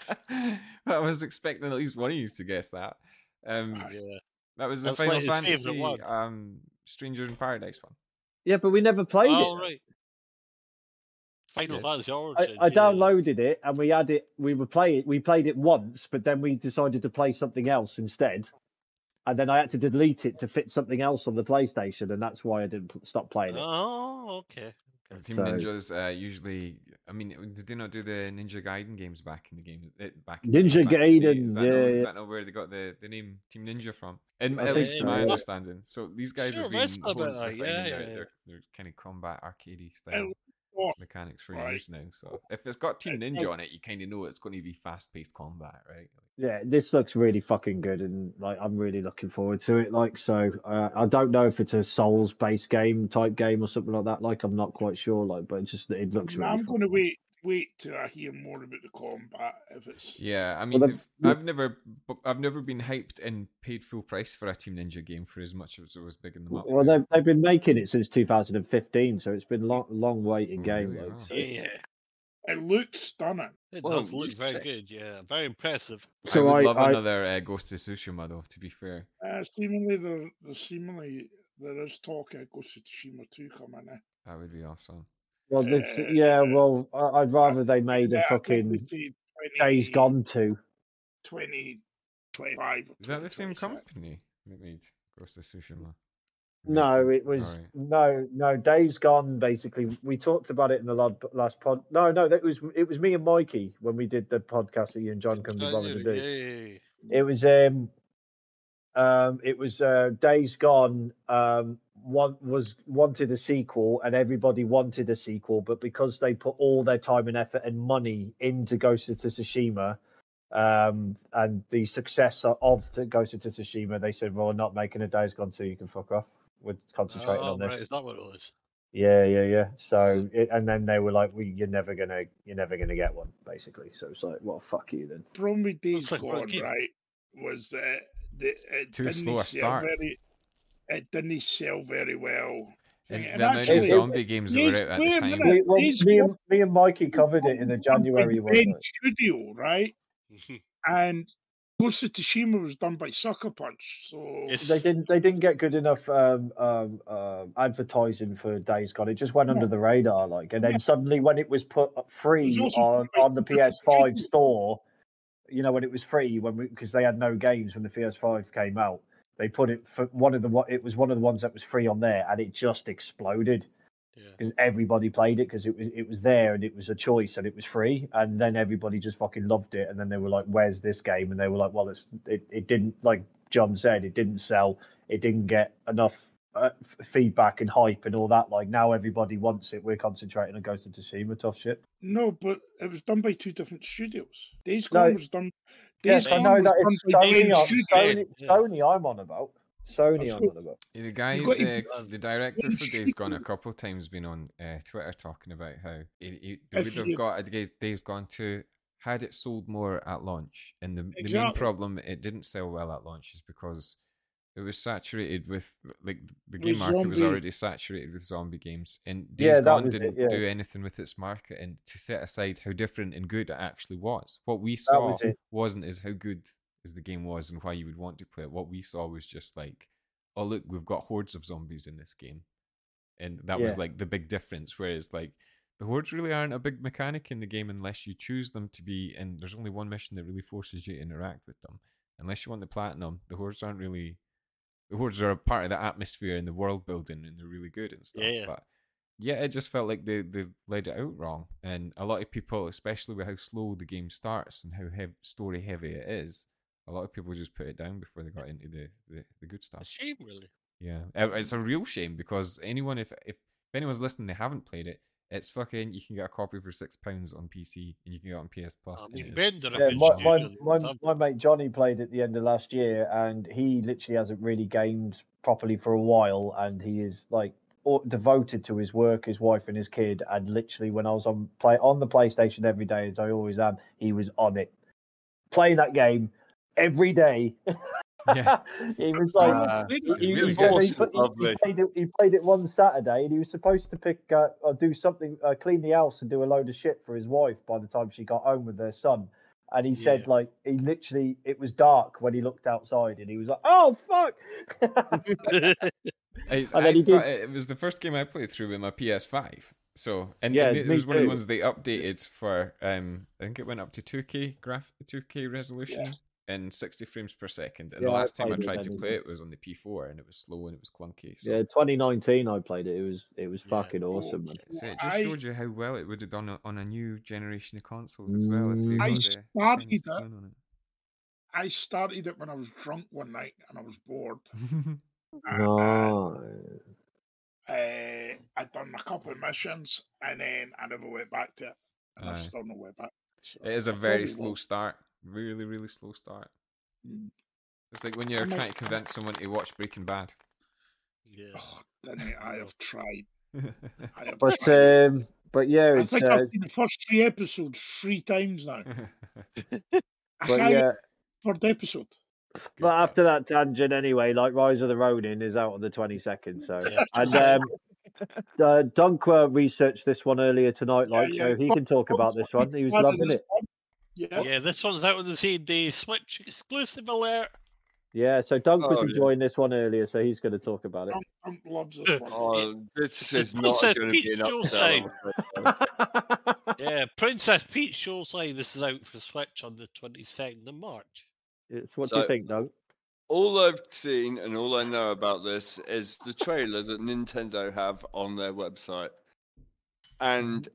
I was expecting at least one of you to guess that. Um, Yeah. that was the That's Final like his favourite Fantasy one. um, Stranger in Paradise one. Yeah, but we never played Oh, it. right. Final Good. Fantasy I, Origin. I yeah. downloaded it and we had it. We were play it. We played it once, but then we decided to play something else instead. And then I had to delete it to fit something else on the PlayStation, and that's why I didn't pl- stop playing it. Oh, okay. Well, Team So- Ninjas uh, usually. I mean, did they not do the Ninja Gaiden games back in the game? eh, Back in Ninja the, back in the day? Gaiden, Is that, yeah, not, yeah. is that not where they got the, the name Team Ninja from? And I at think least to so, my yeah. understanding. So these guys Sure, have been that's a bit honed- like- refining yeah, their, yeah, yeah. their, their kind of combat arcadey style And- oh, mechanics for right. years now. So if it's got Team And- Ninja on it, you kind of know it's going to be fast-paced combat, right? Yeah, this looks really fucking good, and like I'm really looking forward to it. Like, so uh, I don't know if it's a Souls-based game type game or something like that. Like, I'm not quite sure. Like, but it just it looks now really. I'm going to wait, wait till I hear more about the combat. If it's Yeah, I mean, the- if, I've never, bu- I've never been hyped and paid full price for a Team Ninja game for as much as it was bigging them up. Well, to. they've they've been making it since two thousand fifteen, so it's been a long, long waiting Oh, game. really? Like, Wow. so, Yeah. it looks stunning. It Well, does look you very say- good, yeah. Very impressive. so I would I, love I, another uh, Ghost of Tsushima, though. To be fair, Uh, seemingly, there, there seemingly there is talk of Ghost of Tsushima two coming in. that would be awesome. well, this, uh, yeah, well, I, I'd rather they made Yeah, a I think fucking they say Days Gone two. twenty twenty-five. or Is that the same twenty twenty-six. company that made Ghost of Tsushima? No, it was Alright. no, no. Days Gone. Basically, we talked about it in the last last pod. No, no, that was it was me and Mikey when we did the podcast that you and John couldn't be Uh, bothered to do. yeah. It was um, um, it was uh, Days Gone. Um, one was wanted a sequel, and everybody wanted a sequel, but because they put all their time and effort and money into Ghost of Tsushima, um, and the success of the Ghost of Tsushima, they said, "Well, we're not making a Days Gone two. You can fuck off. We're concentrating Oh, on this." right, is that what it was? Yeah, yeah, yeah. So, it, and then they were like, "We, you're never gonna, you're never gonna get one," basically. So it's like, "Well, fuck you then." Problem with Days Looks like Gone, Rocky. right, was that the, it Too didn't slow a sell start. very. It didn't sell very well. And And the amount actually, of zombie games that were Days- out at wait the a time. minute. Me, well, Days me, Gone- and, me and Mikey covered it in the January one. Big Like, studio, right? And Ghost of Tsushima was done by Sucker Punch, so Yes. they didn't, they didn't get good enough um, um, um, advertising for Days Gone. It just went under No. the radar, like, and then Yeah. suddenly when it was put free also on by on the Sucker P S five Punch. store, you know, when it was free, when we because they had no games when the P S five came out. They put it for one of the what it was one of the ones that was free on there, and it just exploded Yeah. because everybody played it because it was it was there and it was a choice and it was free, and then everybody just fucking loved it, and then they were like, "Where's this game?" And they were like, "Well, it's it, it didn't like John said, it didn't sell, it didn't get enough uh, f- feedback and hype and all that. Like now everybody wants it. We're concentrating on Ghost of Tsushima, tough shit." no, but it was done by two different studios. Days No. Gone was done. Yes, Days I Gone know was that it's done by Sony. Game On, Studio. Sony, Yeah. Sony, I'm on about. Sony, That's I'm what- on about. The guy, You've got the, to- the director Game for Days Gone, a Studio. couple of times been on uh, Twitter talking about how he, he, they If would have you- got a Days, Days Gone two had it sold more at launch. And the, the main Exactly. problem it didn't sell well at launch is because it was saturated with like the game With market was zombie- already saturated with zombie games, and Days Yeah, that Gone was it, didn't yeah. do anything with its market. And to set aside how different and good it actually was, what we saw was it. wasn't as how good as the game was and why you would want to play it. What we saw was just like, oh look, we've got hordes of zombies in this game, and that was Yeah. like the big difference. Whereas like the hordes really aren't a big mechanic in the game unless you choose them to be. And there's only one mission that really forces you to interact with them. Unless you want the platinum, the hordes aren't really. The hordes are a part of the atmosphere and the world building, and they're really good and stuff. Yeah. But yeah, it just felt like they, they laid it out wrong. And a lot of people, especially with how slow the game starts and how hev- story heavy it is, a lot of people just put it down before they got into the, the, the good A stuff. shame, really. Yeah, It- it's a real shame because anyone, if, if if anyone's listening, they haven't played it, it's fucking. You can get a copy for six pounds on P C, and you can get it on P S Plus. I and mean, it is- Ben did a Yeah, good my, my, job. my, my mate Johnny played at the end of last year, and he literally hasn't really gamed properly for a while, and he is like all, devoted to his work, his wife, and his kid. And literally, when I was on play on the PlayStation every day, as I always am, he was on it, playing that game every day. Yeah. He was like, Uh, he, it's he- really he said good. he, put- he- he Lovely. played it. He played it one Saturday, and he was supposed to pick uh, or do something, uh, clean the house and do a load of shit for his wife by the time she got home with their son. And he said, Yeah. like, he literally, it was dark when he looked outside, and he was like, "Oh fuck!" It's, And I then he got- did- It was the first game I played through with my P S five. So, and, Yeah, and it me was one of the too. ones they updated for. Um, I think it went up to two K graph, two K resolution Yeah. and sixty frames per second. And Yeah, the I last time I played it tried then to as play well. it was on the P four, and it was slow and it was clunky. So, Yeah, twenty nineteen, I played it. It was, it was Yeah. fucking awesome, man. so it just I- showed you how well it would have done on a new generation of consoles as well. If they Mm. got I the started Chinese that. tune on I started it when I was drunk one night and I was bored. it. No, Uh, I'd done a couple of missions and then I never went back to it. And Aye. I've still not went back. So It is a I very probably slow will. start. Really, really slow start. Mm. It's like when you're I might- trying to convince someone to watch Breaking Bad. Yeah. Oh, didn't I have tried. I have but tried. um, but yeah, I it's think uh, I've seen the first three episodes three times now. A but high yeah. third episode. But after that tangent, anyway, like Rise of the Ronin is out on the twenty-second. So, Yeah. and um, uh, Dunk uh, researched this one earlier tonight, Yeah, like, yeah. so he can talk about this one. He was Started loving this it. one. Yeah. Yeah, this one's out on the same day. Switch exclusive alert. Yeah, so Dunk was Oh, yeah. enjoying this one earlier, so he's going to talk about it. Dunk, Dunk loves this one. Oh, this So is not Princess going to be Peach an Showtime. upsell. Yeah, Princess Peach Showtime. This is out for Switch on the twenty-second of March. It's what do you So- think, Dunk? All I've seen and all I know about this is the trailer that Nintendo have on their website. And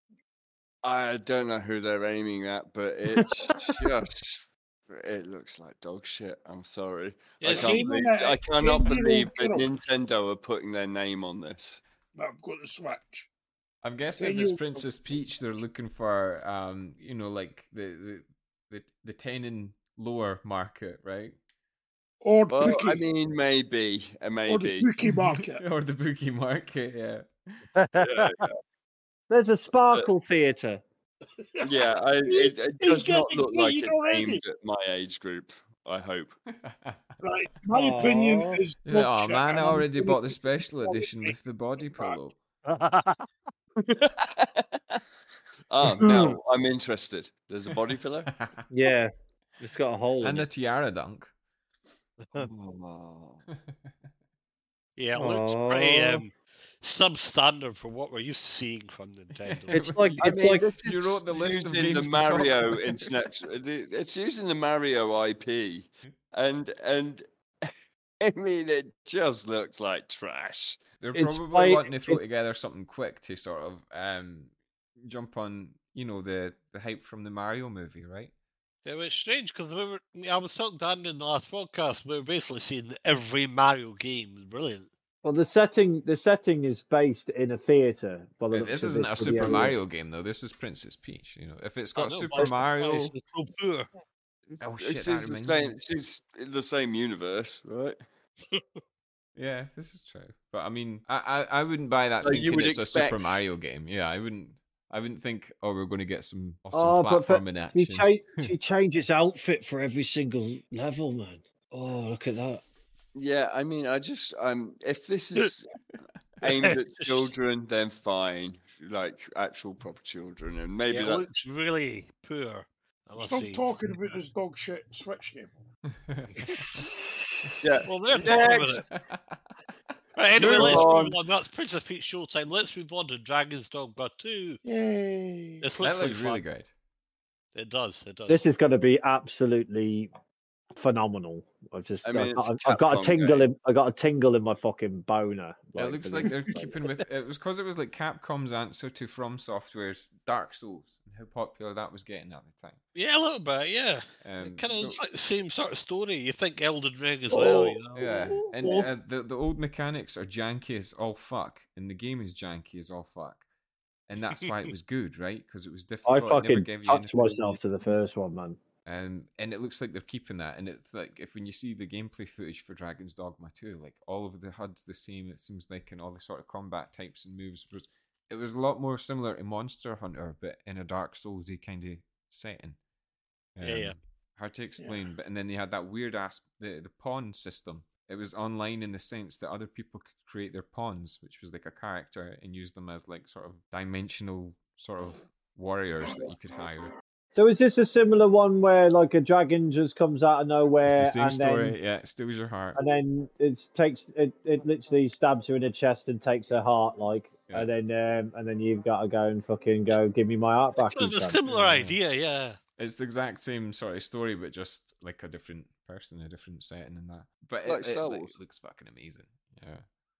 I don't know who they're aiming at, but it's just it looks like dog shit. I'm sorry. Yeah, I see, can't believe, I Indie cannot little believe that kiddo. Nintendo are putting their name on this. But I've got the Switch. I'm guessing Then if it's you- Princess Peach, they're looking for, um, you know, like the the the, the ten and lower market, right? Or Well, Pookie. I mean, maybe, uh, or the maybe. Pookie market. or the bookie market, yeah. Yeah, There's a Sparkle Theatre. yeah I, it, it He's does not getting look like excited it's already. aimed at my age group. I hope. Right. My opinion Aw. is. You're like, dog oh shit, man, and I I'm already gonna bought the keep special it edition with the body pillow. Oh, now I'm interested. There's a body pillow. Yeah, it's got a hole in and the it. tiara dunk. Oh. Yeah, it looks pretty Aw. um, substandard for what we're used to seeing from Nintendo. It's like I it's mean, like this you is wrote the list of using games the to talk Mario about. internet. It's using the Mario I P, and and I mean, it just looks like trash. They're It's probably like- wanting to throw it- together something quick to sort of um jump on, you know, the the hype from the Mario movie, right? It was strange because we were, I was talking to Andy in the last podcast. We were basically saying that every Mario game is brilliant. well, the setting the setting is based in a theatre. by the Uh, looks This of isn't a with the Super area. Mario game though. This is Princess Peach. You know, if it's I got know, Super but Mario, It's so poor. Oh, shit, that she's the reminds same. me. She's in the same universe, right? yeah, this is true. But I mean, I I, I wouldn't buy that So you thinking would it's a Super expect- Mario game. Yeah, I wouldn't. I wouldn't think, oh, we're going to get some awesome Oh, but for- platforming She, action. cha- she changes outfit for every single level, man. Oh, look at that. Yeah, I mean, I just um, if this is aimed at children, then fine, like actual proper children, and maybe Yeah, it that's looks really poor. I must Stop say. talking about this dog shit Switch game. Yeah. Well, they're talking about it. Right, anyway, Move let's on. move on. That's Prince of Peach showtime. Let's move on to Dragon's Dogma two. Yay! This That looks like looks really fun. good. It does. It does. This is going to be absolutely phenomenal. I've just, I mean, I've, it's a got, I've got a Capcom tingle game. in, I got a tingle in my fucking boner. It looks for like this. they're keeping with it was because it was like Capcom's answer to From Software's Dark Souls and how popular that was getting at the time. Yeah, a little bit. Yeah. Um, It kind of so- looks like the same sort of story. You think Elden Ring as well, you know? Yeah, and Oh. uh, the the old mechanics are janky as all fuck, and the game is janky as all fuck, and that's why it was good, right? Because it was I difficult. It never fucking gave you touched anything. myself to the first one, man. Um, and it looks like they're keeping that. And it's like if when you see the gameplay footage for Dragon's Dogma two, like all of the H U D's the same. It seems like, and all the sort of combat types and moves was. It was a lot more similar to Monster Hunter, but in a Dark Soulsy kind of setting. Yeah, yeah. Hard to explain, but and then they had that weird ass the the pawn system. It was online in the sense that other people could create their pawns, which was like a character, and use them as like sort of dimensional sort of warriors that you could hire. So is this a similar one where like a dragon just comes out of nowhere It's the same and story, then yeah. It steals your heart. and then it takes it, it literally stabs her in the chest and takes her heart, like, Yeah. and then um, and then you've got to go and fucking go give me my heart back. Kind of you a cunt. similar Yeah. idea, yeah. It's the exact same sort of story, but just like a different person, a different setting, and that. But Like it, Star it, like, Wars. looks fucking amazing. Yeah.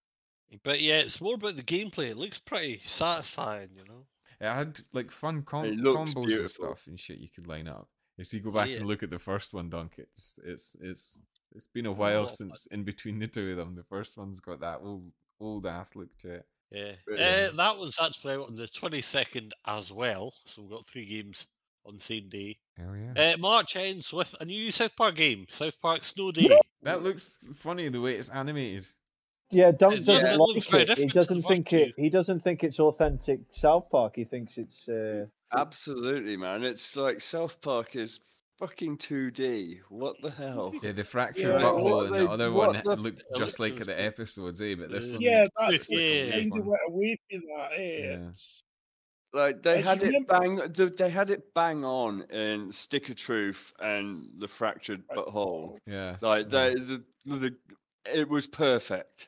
But yeah, it's more about the gameplay. It looks pretty satisfying, you know? It had like fun com- It looks combos and beautiful. stuff and shit you could line up. If you go back Yeah. and look at the first one, Dunk, it's it's it's it's been a Oh, while but- since in between the two of them. The first one's got that old old ass look to it. Yeah. Yeah. Uh, that was actually out on the twenty-second as well. So we've got three games on the same day. Hell yeah. Uh, March ends with a new South Park game, South Park Snow Day. That looks funny the way it's animated. Yeah, Dunk It doesn't does, it like looks very it. He different to the doesn't first think it. two. He doesn't think it's authentic South Park. He thinks it's. Uh, Absolutely, man. It's like South Park is fucking two D. What the hell? Yeah, the fractured Yeah, butthole what and they- the other what one the- looked It just looks like as the good. episodes, eh? But this Uh, one Yeah, looks that's just like a Yeah. weird kind of one. went away from that. Eh? Yeah. It's, Like they It's had it remember- bang. th- They had it bang on in Stick of Truth and the Fractured Butthole. Yeah. Like yeah. they, the, the, it was perfect.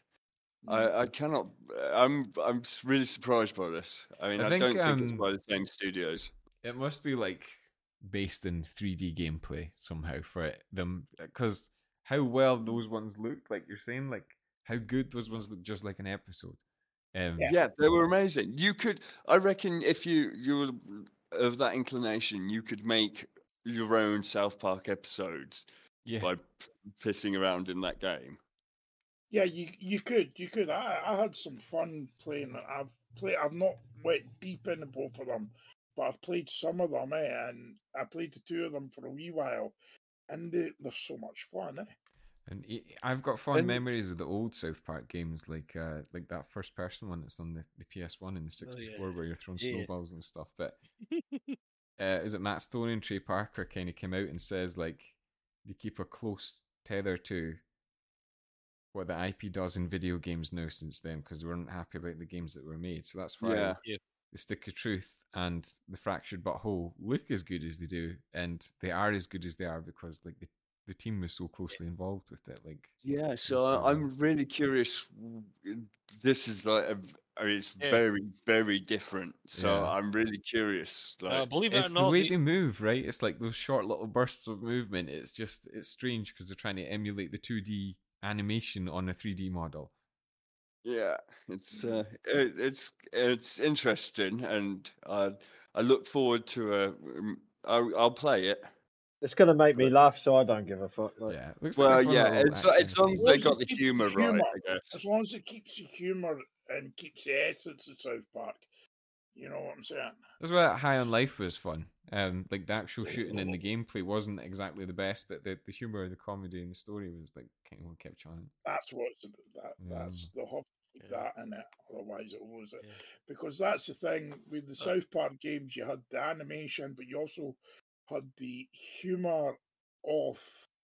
I, I cannot. I'm I'm s- really surprised by this. I mean, I I, think, don't think it's um, by the same studios. It must be like based in three D gameplay somehow for it them because how well those ones look, like you're saying, like how good those ones look, just like an episode. Um, Yeah. Yeah, they were amazing. You could, I reckon, if you you were of that inclination, you could make your own South Park episodes yeah, by p- pissing around in that game. yeah, you you could you could. I, I had some fun playing it. I've played. I've not went deep into both of them, but I've played some of them, eh? And I played the two of them for a wee while, and they, they're so much fun, eh? and i- I've got fond And- memories of the old South Park games, like uh, like that first person one that's on the, the P S one and the sixty-four, where you're throwing Yeah. snowballs and stuff. But uh, is it Matt Stone and Trey Parker kind of came out and says like they keep a close tether to what the I P does in video games now since then because they weren't happy about the games that were made. So that's why Yeah. Yeah. the Stick of Truth and the Fractured Butthole look as good as they do, and they are as good as they are because like the, the team was so closely involved with it. Like Yeah, it so was I- brilliant. I'm really curious. w- This is like, a, I mean, it's Yeah. very, very different. So Yeah. I'm really curious. Like, Uh, believe it It's or the not, way the- they move, right? It's like those short little bursts of movement. It's just it's strange because they're trying to emulate the two D animation on a three D model. yeah, it's uh, it, it's it's interesting, and I I look forward to a. um, I'll, I'll play it. it's gonna make me laugh, so I don't give a fuck. Like, Yeah, it looks Well, like a fun yeah, little as, as action long as thing. they Well, got it the keeps the humor right, humour. I guess. As long as it keeps the humour and keeps the essence of South Park, you know what I'm saying? That's why High on Life was fun. Um, like the actual shooting and the gameplay wasn't exactly the best, but the, the humor, the comedy, and the story was like kind of what kept you on it. That's what's about that. That's the whole Yeah. that in it. Otherwise, it was it Yeah. because that's the thing with the Uh, South Park games. You had the animation, but you also had the humour of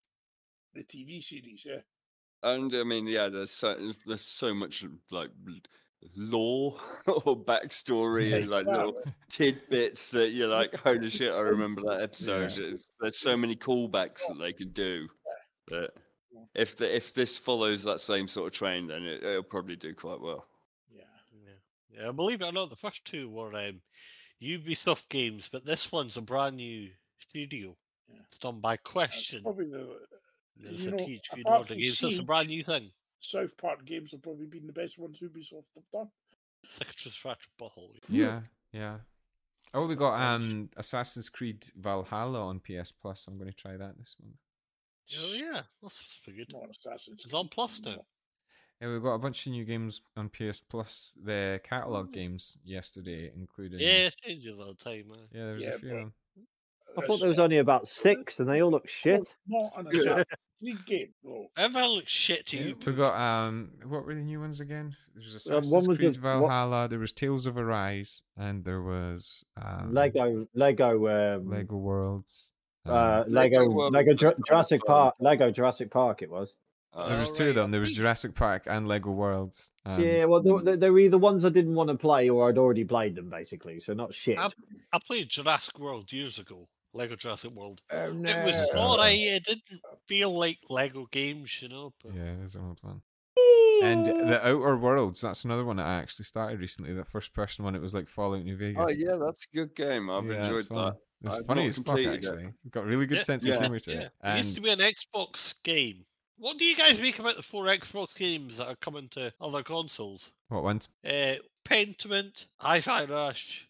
the T V series. Yeah, And I mean, yeah, there's so there's so much like lore or backstory, like little tidbits that you're like, holy shit, I remember that episode. Yeah. It's, there's so many callbacks that they could do that if the, if this follows that same sort of train, then it, it'll probably do quite well. Yeah. Yeah. Yeah, believe it or not, the first two were um, Ubisoft games, but this one's a brand new studio. Yeah. It's done by That's Question. probably the. There's You a know, T H Q apart Nordic from games, so it's a brand Siege, new thing. South Park games have probably been the best ones Ubisoft have done. Cicatrice Fractured Butthole. Yeah, yeah. Oh, we got um Assassin's Creed Valhalla on P S Plus. I'm going to try that this month. Oh yeah, that's pretty good. Not Assassin's It's on Creed, Plus now. no. Yeah, we got a bunch of new games on P S Plus. The catalog games yesterday, including Yeah, it changes all the time, man. yeah, there's Yeah, a few of but- them. I It's thought there was not- only about six, and they all look shit. Not an Assassin's Creed game, though. Everything looks shit to Yeah, you. we got um, what were the new ones again? There was Um, one Assassin's was Creed the- what- Valhalla. There was Tales of Arise, and there was um, Lego, Lego, um, Lego Worlds. um, uh, Lego Lego, Worlds Lego was Ju- kind of Jurassic fun. Park, Lego Jurassic Park. It was. Uh, there was Oh, two of right, them. There was I- Jurassic Park and Lego Worlds. And Yeah, well, they, they were either ones I didn't want to play or I'd already played them, basically. So not shit. I, I played Jurassic World years ago. Lego Jurassic World. Oh, It was no. alright. It didn't feel like Lego games, you know. But yeah, there's an old one. And the Outer Worlds, that's another one that I actually started recently. That first person one, it was like Fallout New Vegas. oh yeah, that's a good game. I've Yeah, it's enjoyed fun. that. It's I've funny not as fuck, completed it. actually. It's got a really good Yeah, sense yeah, of humor to yeah, it. it And used to be an Xbox game. What do you guys make about the four Xbox games that are coming to other consoles? what ones? Uh, Pentiment, Hi-Fi Rush,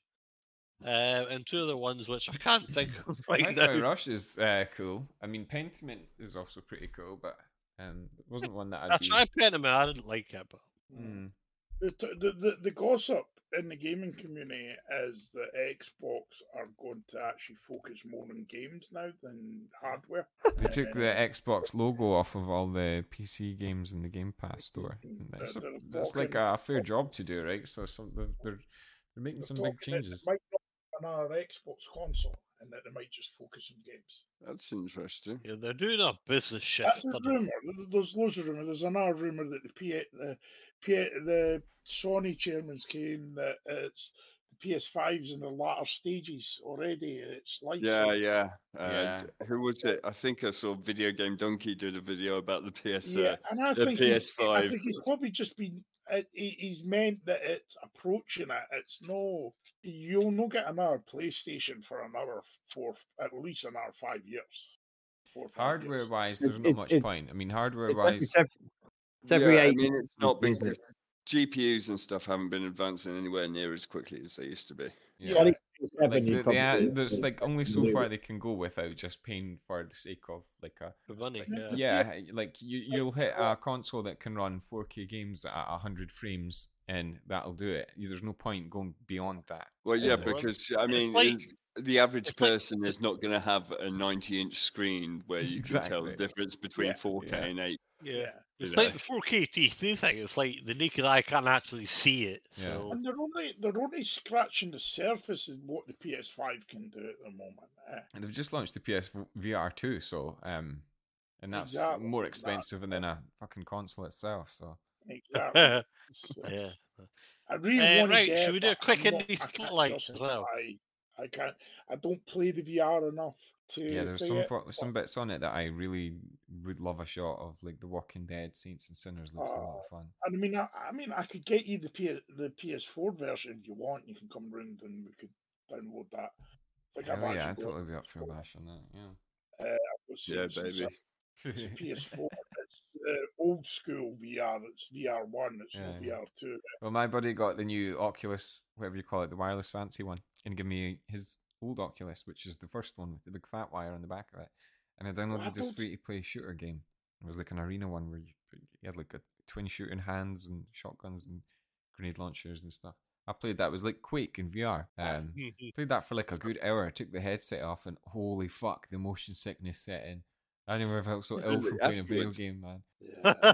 uh, and two other ones which I can't think of right Hi-Fi now. Rush is uh, cool. I mean, Pentiment is also pretty cool, but um, it wasn't one that I'd I be... tried Pentiment, I didn't like it, but Hmm. The, t- the, the, the gossip in the gaming community is that Xbox are going to actually focus more on games now than hardware. They took the Xbox logo off of all the P C games in the Game Pass store. And That's, a, They're that's like talking- a fair job to do, right? So some, they're, they're they're making They're some big talking that changes. It might not be another Xbox console, and that they might just focus on games. That's interesting. yeah, they're doing a business shit. That's a study. rumor. There's- There's loads of rumor. There's another rumor that the P the P the Sony chairman's claim that it's the P S five's in the latter stages already. It's life. Yeah, cycle. yeah. Uh, Yeah. d- Who was it? I think I saw Video Game Donkey did a video about the P S. Yeah, Uh, and I the think he's, I P S five. think he's probably just been. It, he- he's meant that it's approaching it. It's no. You'll not get another PlayStation for another four, at least another five years. Four, five Hardware years. wise, It- there's not it- much it- point. I mean, hardware It's every, wise, sev- it's every yeah, I eight mean, it's not been. isn't it? G P Us and stuff haven't been advancing anywhere near as quickly as they used to be. yeah. Yeah. twenty-seven, Like you the, probably the, uh, do. there's like only so do far it. they can go without just paying for the sake of like a For money, Yeah. yeah. yeah, like you you'll hit a console that can run four K games at one hundred frames and that'll do it. There's no point going beyond that. Well, yeah, Yeah, well, because I it's mean, like- it- the average it's like- person is not going to have a ninety-inch screen where you can tell the Exactly. difference between Yeah, four K yeah. and eight. Yeah. It's you like know. the four K T V thing. It's like the naked eye can't actually see it. Yeah. So And they're only they're only scratching the surface of what the P S five can do at the moment. eh. And they've just launched the P S V R too, so um, and that's Exactly, more that- expensive than a fucking console itself. So Exactly. yeah. It's- it's- Uh, I really Uh, want to right, get. should we do a but quick I'm not- indie I can't spotlight as well? justify- I can't. I don't play the V R enough to. yeah, there's play some it. po- some bits on it that I really would love a shot of, like The Walking Dead, Saints and Sinners looks a lot Oh. of fun. And I mean, I, I mean, I could get you the P, the P S four version if you want. You can come round and we could download that. I think I've Oh yeah, actually I'd got- totally be up for a bash on that. Yeah. I've got Yeah, seen some- baby. It's a P S four. It's uh, old school V R. It's V R one. It's Yeah, not yeah. V R two. Well, my buddy got the new Oculus, whatever you call it, the wireless fancy one, and gave me his old Oculus, which is the first one with the big fat wire on the back of it. And I downloaded this don't- free to play shooter game. It was like an arena one where you, you had like a twin shooting hands and shotguns and grenade launchers and stuff. I played that. It was like Quake in V R. Um, played that for like a good hour. Took the headset off, and holy fuck, the motion sickness set in. I never felt so ill from playing a video Afterwards. game, man. Yeah.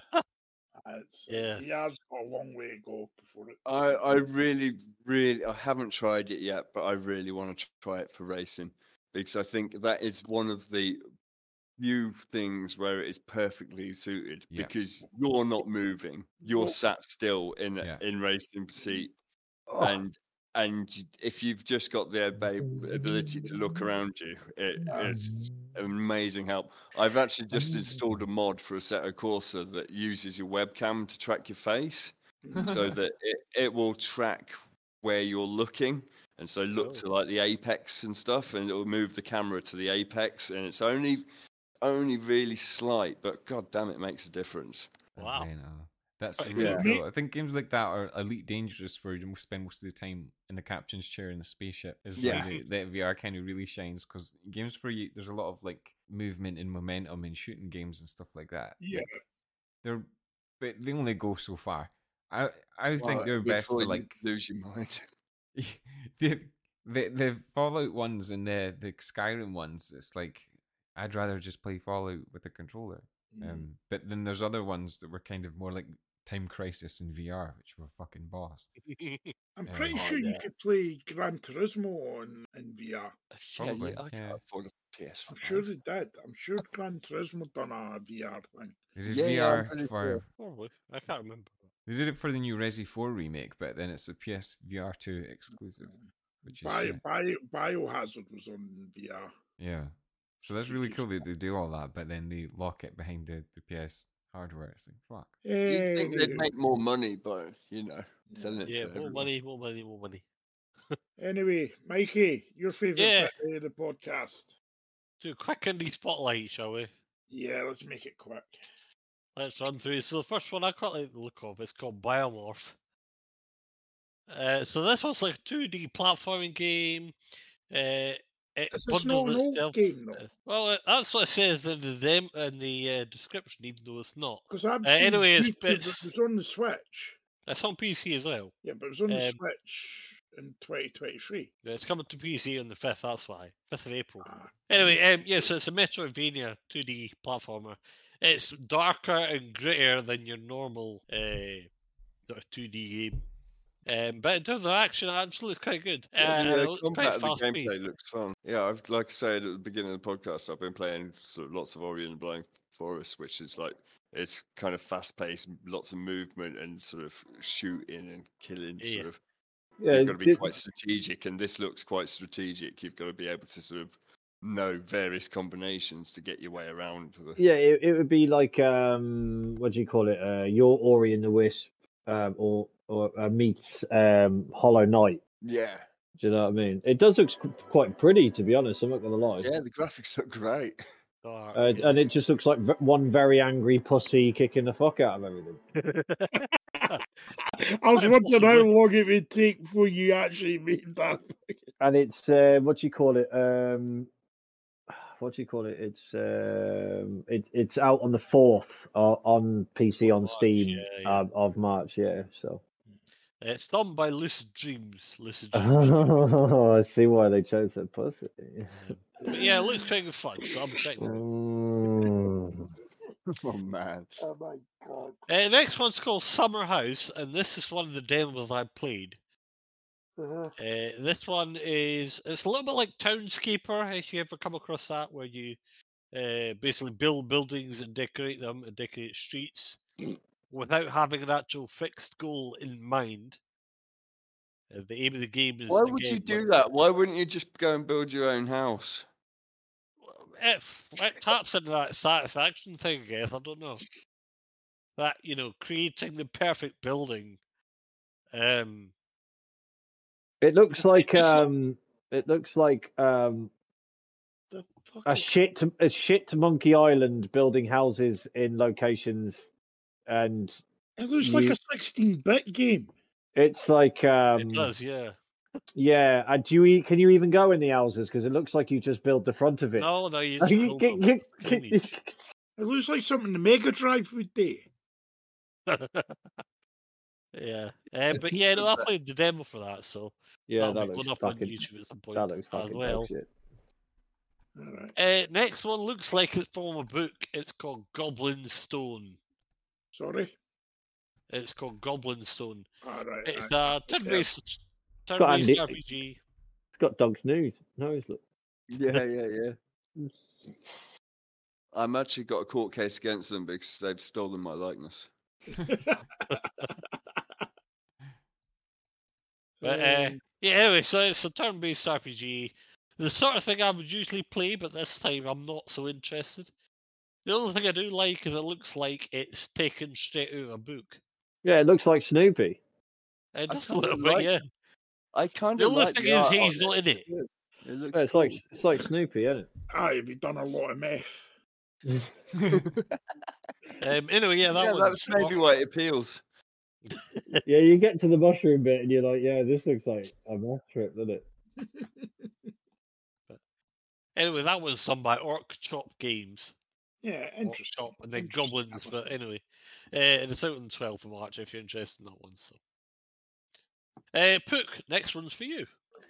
It's, Yeah. V R's got a long way to go before it. I, I really, really, I haven't tried it yet, but I really want to try it for racing because I think that is one of the few things where it is perfectly suited Yeah. because you're not moving. You're Well- sat still in Yeah. in racing seat, Oh, and and if you've just got the ab- ability to look around you, it, it's an amazing help. I've actually just installed a mod for Assetto Corsa that uses your webcam to track your face, so that it, it will track where you're looking, and so look Oh. to like the apex and stuff, and it will move the camera to the apex, and it's only only really slight, but god damn, it makes a difference. Wow. I know. That's Pretty really cool. cool. I think games like that are Elite Dangerous, where you spend most of the time in the captain's chair in the spaceship. Is Yeah. where the, the V R kind of really shines, because games where you there's a lot of like movement and momentum in shooting games and stuff like that. Yeah. like, they're but they only go so far. I I think Well, they're best before for you like lose your mind. the the the Fallout ones and the the Skyrim ones. It's like I'd rather just play Fallout with a controller. Mm. Um, but then there's other ones that were kind of more like Time Crisis in V R, which were fucking boss. I'm Yeah. pretty Oh, sure you yeah. could play Gran Turismo on in V R. Yeah, Probably, yeah, I yeah. can't afford a P S I'm five. sure they did. I'm sure Gran Turismo done a V R thing. They did Yeah, yeah, I'm V R pretty for sure. Probably. I can't remember. they did it for the new Resi four remake, but then it's a P S V R two exclusive, which is Bio, shit. Bio, Biohazard was on V R. Yeah. So that's really cool that they do all that, but then they lock it behind the, the P S hardware. It's like fuck. You'd think they'd Anyway, make more money, but you know, selling it Yeah, to more everyone. money, more money, more money. anyway, Mikey, your favourite Yeah. bit of the podcast? Do a quick indie spotlight, shall we? Yeah, let's make it quick. Let's run through. So the first one I quite like the look of. It's called Biomorph. Uh, so this one's like a two D platforming game. Uh, it Is this not bundles an old itself. game, though? uh, Well, uh, that's what it says in the them in the uh, description, even though it's not. Because I've Uh, seen anyway, it's- YouTube, it's- it was on the Switch. It's on P C as well. Yeah, but it was on the Um, Switch in twenty twenty-three. Yeah, It's coming to P C on the fifth. That's why, fifth of April. Ah, Anyway, um, yeah, so it's a Metroidvania two D platformer. It's darker and grittier than your normal uh, sort of two D game. Um, but in terms of action, it actually looks quite good. Uh, Yeah, and the it uh, looks combat quite of the fast gameplay paced. looks fun. Yeah, I've like I said at the beginning of the podcast, I've been playing sort of lots of Ori and the Blind Forest, which is like it's kind of fast paced, lots of movement and sort of shooting and killing. Yeah. Sort of, Yeah, you've got to be did- quite strategic, and this looks quite strategic. You've got to be able to sort of know various combinations to get your way around. To the... yeah, it, it would be like um, what do you call it? Uh, your Ori and the Wisp, um, or or uh, meets um, Hollow Knight. yeah, Do you know what I mean? It does look qu- quite pretty, to be honest. I'm not gonna lie. yeah, the graphics look great. Dark, Uh, yeah. and it just looks like v- one very angry pussy kicking the fuck out of everything. I was Quite wondering how possibly. long it would take before you actually made that. And it's uh, what do you call it? Um, what do you call it? It's um, it, it's out on the fourth uh, on P C on March, Steam yeah, yeah. Um, of March. Yeah, so It's done by Lucid Dreams. Lucid I Dreams. see why they chose that pussy. Um, but yeah, it looks kind of fun, so I'm excited for it. Mm. Oh man, Oh my god. Uh, next one's called Summer House, and this is one of the demos I played. Uh-huh. Uh, this one is it's a little bit like Townscaper, if you ever come across that, where you uh, basically build buildings and decorate them and decorate streets without having an actual fixed goal in mind. Uh, the aim of the game is why would you again, do like- that? Why wouldn't you just go and build your own house? It, it taps into that satisfaction thing, I guess. I don't know. That, you know, creating the perfect building. Um, It looks It's like like- it's like- um, it looks like um, The fuck a is- shit to, a shit to Monkey Island building houses in locations, and It looks like you- a sixteen-bit game. it's like um, it does, yeah. yeah. And do you e- can you even go in the houses? Because it looks like you just build the front of it. No, no, you Oh, just you- build can- them. can- Image. It looks like something the Mega Drive would do. Yeah. Uh, but yeah, no, I played the demo for that, so yeah, that'll that be looks going up on fucking. YouTube at some point That looks as fucking well. dog shit. All right. Uh, next one looks like it's from a book. It's called Goblin Stone. Sorry. It's called Goblin Stone. All right. It's I- a turn-based, got turn-based Andy- R P G. It's got dog's nose. Nose look. Yeah, yeah, yeah. I'm actually got a court case against them because they've stolen my likeness. But uh, yeah, anyway, so it's a turn-based R P G. The sort of thing I would usually play, but this time I'm not so interested. The only thing I do like is it looks like it's taken straight out of a book. Yeah, it looks like Snoopy. It I does a kinda little bit, like- yeah. I kind The of only like thing the is art on he's not in it. It looks Yeah, it's cool. like it's like Snoopy, isn't it? Ah, have you done a lot of meth? Um, anyway, yeah, that yeah, one's that's maybe why it appeals. Yeah, you get to the mushroom bit and you're like, yeah, this looks like a meth trip, doesn't it? Anyway, that one's done by Orc Chop Games. Yeah, Orc interesting. Chop and then Interesting. Goblins, but anyway. Uh, and it's out on the twelfth of March if you're interested in that one. So, uh, Pook, next one's for you.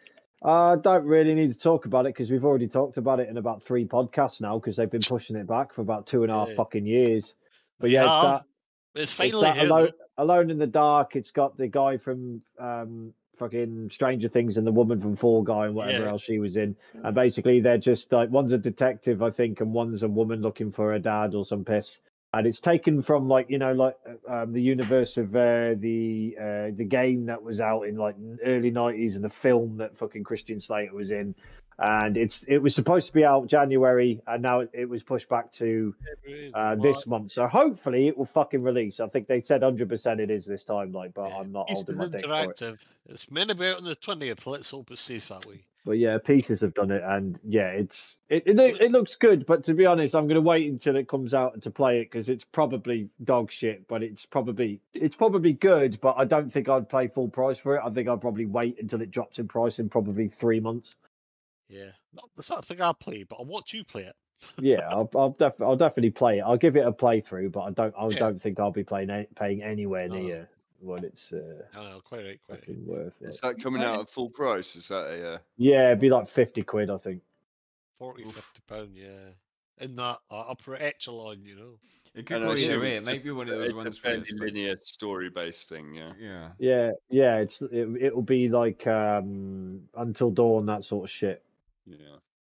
I uh, don't really need to talk about it because we've already talked about it in about three podcasts now because they've been pushing it back for about two and a half Yeah. fucking years. But We yeah, it's have. that. It's It's finally that here. alone, though. alone in the Dark. It's got the guy from um, fucking Stranger Things and the woman from Fall Guy and whatever Yeah. else she was in. And basically, they're just like one's a detective, I think, and one's a woman looking for her dad or some piss. And it's taken from like you know like um, the universe of uh, the uh, the game that was out in like early nineties and the film that fucking Christian Slater was in. And it's it was supposed to be out January, and now it, it was pushed back to uh, this month. So hopefully it will fucking release. I think they said one hundred percent it is this time, like, but Yeah, I'm not Eastern holding my dick for it. Interactive. It's meant to be out on the twentieth. Let's hope it stays that way. But yeah, Pieces have done it, and yeah, it's it it, loo- it looks good. But to be honest, I'm going to wait until it comes out to play it because it's probably dog shit. But it's probably it's probably good. But I don't think I'd pay full price for it. I think I'd probably wait until it drops in price in probably three months. Yeah, not the sort of thing I play, but I'll watch you play it. Yeah, I'll I'll, def- I'll definitely play it. I'll give it a playthrough, but I don't I Yeah. don't think I'll be playing a- paying anywhere No. near what it's uh, I know, quite right, quite right. fucking worth. Is Like. that coming out at full price? Is that a? Uh... Yeah, it'd be like fifty quid, I think. forty, Oof. fifty pound, yeah. In that uh, upper echelon, you know. It could And go I either assume way. It it's might a- be one of those it's ones a where fairly it's like, linear story-based thing. Yeah. yeah. Yeah, yeah, it's it, it'll be like um Until Dawn, that sort of shit. Yeah.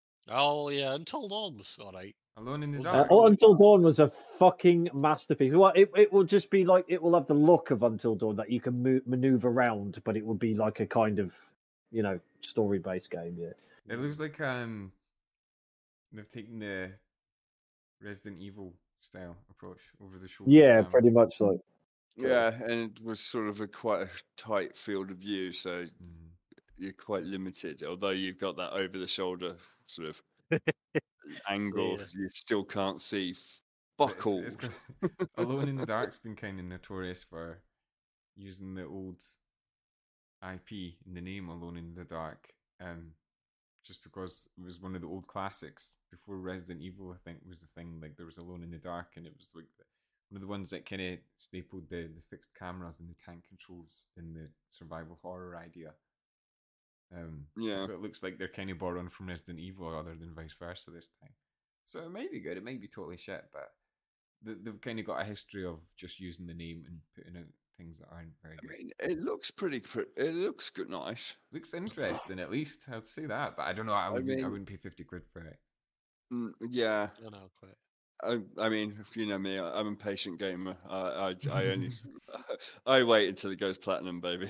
Oh yeah, Until Dawn was alright. Alone in the Uh, Uh, Dark. oh, Until Dawn was a fucking masterpiece. Well, it it will just be like it will have the look of Until Dawn that you can mo- maneuver around, but it will be like a kind of, you know, story-based game. Yeah. It looks like um they've taken the Resident Evil style approach over the shoulder. Yeah, cam. pretty much like. Yeah, and it was sort of a quite a tight field of view, so Mm. you're quite limited. Although you've got that over-the-shoulder sort of angle, Yeah. you still can't see But fuck it's- all. it's 'cause Alone in the Dark's been kind of notorious for using the old I P in the name Alone in the Dark, um, just because it was one of the old classics before Resident Evil. I think was the thing. Like there was Alone in the Dark, and it was like the, one of the ones that kind of stapled the, the fixed cameras and the tank controls in the survival horror idea. Um, Yeah. So it looks like they're kind of borrowing from Resident Evil, other than vice versa this time. So it may be good. It may be totally shit, but they- they've kind of got a history of just using the name and putting out things that aren't very I good. mean, it looks pretty. Cr- it looks good, nice. Looks interesting, at least. I'd say that, but I don't know. I, I would, I mean- wouldn't pay fifty quid for it. Mm, yeah, No, no, quite. I, I mean, if you know me, I, I'm a patient gamer. I, I, I only, I wait until it goes platinum, baby.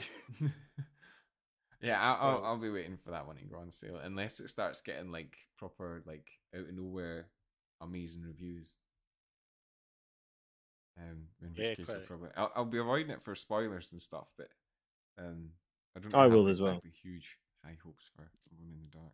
Yeah, I, I'll, Well- I'll be waiting for that one to go on sale, unless it starts getting like proper, like out of nowhere, amazing reviews. Um, in which Yeah, case quite I'll right. probably I'll, I'll be avoiding it for spoilers and stuff, but um, I don't. I have will as well. exactly huge high hopes for Alone in the Dark.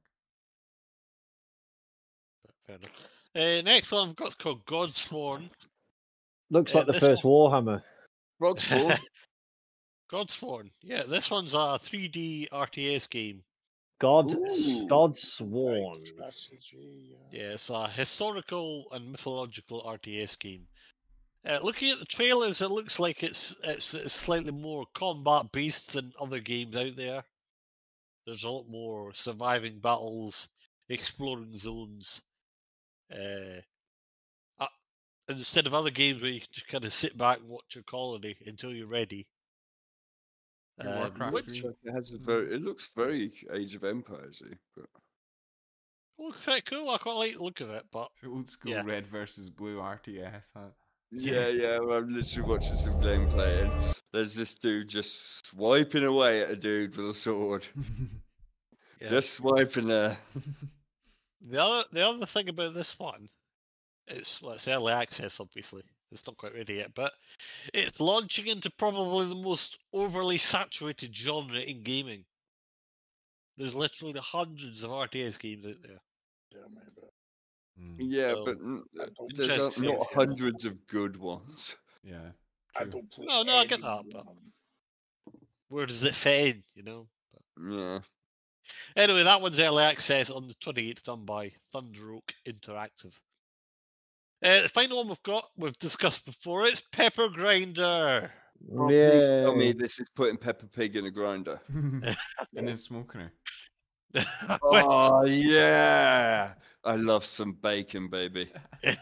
But fair enough. Uh, next one I've got called Godsworn. Looks Uh, like the this first Warhammer. Rogspawn. Godsworn. Yeah, this one's a three D R T S game. God, Ooh. God sworn. Strategy, yeah. Yeah, it's a historical and mythological R T S game. Uh, looking at the trailers, it looks like it's, it's it's slightly more combat based than other games out there. There's a lot more surviving battles, exploring zones. Uh, uh, instead of other games where you can just kind of sit back and watch your colony until you're ready. Yeah, Um, Warcraft which- three. It has a very. It looks very Age of Empires, but looks quite cool. I quite like the look of it, but It's old school Yeah. red versus blue R T S. Huh? Yeah, yeah. Well, I'm literally watching some gameplay, and there's this dude just swiping away at a dude with a sword, yeah. just swiping there. The other the other thing about this one, it's well, it's early access, obviously. It's not quite ready yet, but it's launching into probably the most overly saturated genre in gaming. There's literally hundreds of R T S games out there. Tell me about it. Mm, Yeah, So, but n- I don't there's just not, not see- hundreds of good ones. yeah. I true. don't play. No, no, I get any that, of but- them. Where does it fit in, you know? Yeah. Anyway, that one's early access on the twenty-eighth, done by Thunder Oak Interactive. Uh, the final one we've got, we've discussed before, it's Pepper Grinder. Oh, please tell me Yay. this is putting Peppa Pig in a grinder. and then smoking her. Which- Oh yeah, I love some bacon, baby. It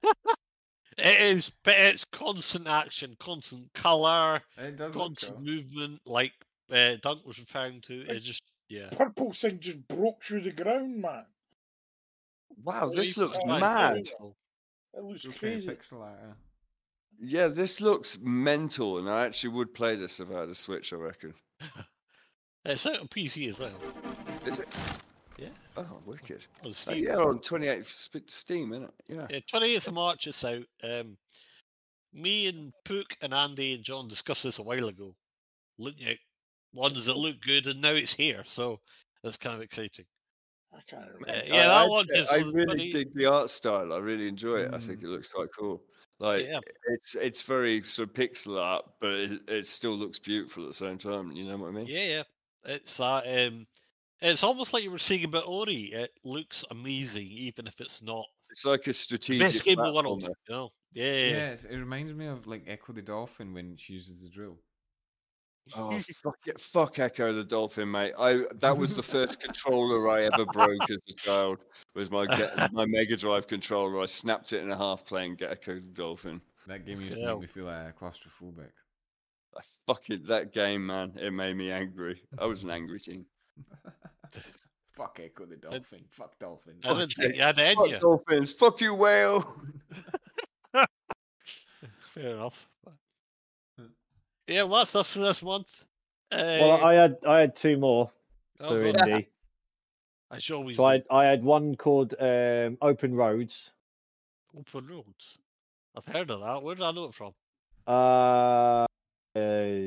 is, but it's constant action, constant colour, It does look constant cool. movement, like uh, Dunk was referring to. It's just, yeah. Purple thing just broke through the ground, man. Wow, this looks Very mad. cool. It looks Okay, crazy. pixel art. yeah. Yeah, this looks mental, and I actually would play this if I had a Switch. I reckon. It's out on P C as well. Is it? Yeah. Oh, wicked. On Uh, Steam. yeah, on twenty-eighth Steam, isn't it? Yeah. Yeah, twenty-eighth of March it's out. Um, me and Pook and Andy and John discussed this a while ago. Looking at ones that look good, and now it's here, so that's kind of exciting. I can't Uh, remember. yeah, I, that one I, is I on the really twenty-eighth. dig the art style. I really enjoy it. I think Mm. it looks quite cool. Like Yeah. it's it's very sort of pixel art, but it, it still looks beautiful at the same time. You know what I mean? Yeah, yeah. It's that. Um, it's almost like you were saying about Ori. It looks amazing, even if it's not It's like a the strategic best game in the world. platformer. You know? Yeah, Yeah, yeah, yeah. it's, it reminds me of like Echo the Dolphin when she uses the drill. Oh fuck it, fuck Echo the Dolphin, mate. I that was the first controller I ever broke as a child. Was my get, my Mega Drive controller. I snapped it in half playing Get Echo the Dolphin. That game used to Yeah. make me feel uh, claustrophobic. I fucking that game, man. It made me angry. I was an angry teen. Fuck Echo the Dolphin. Fuck Dolphin. I didn't think you had it in Fuck you. dolphins. Fuck you, whale. Fair enough. Yeah, what's stuff for this month? Uh, Well, I had I had two more oh, for go on. indie. I should always So I do. had, I had one called um, Open Roads. Open Roads. I've heard of that. Where did I know it from? Uh, uh,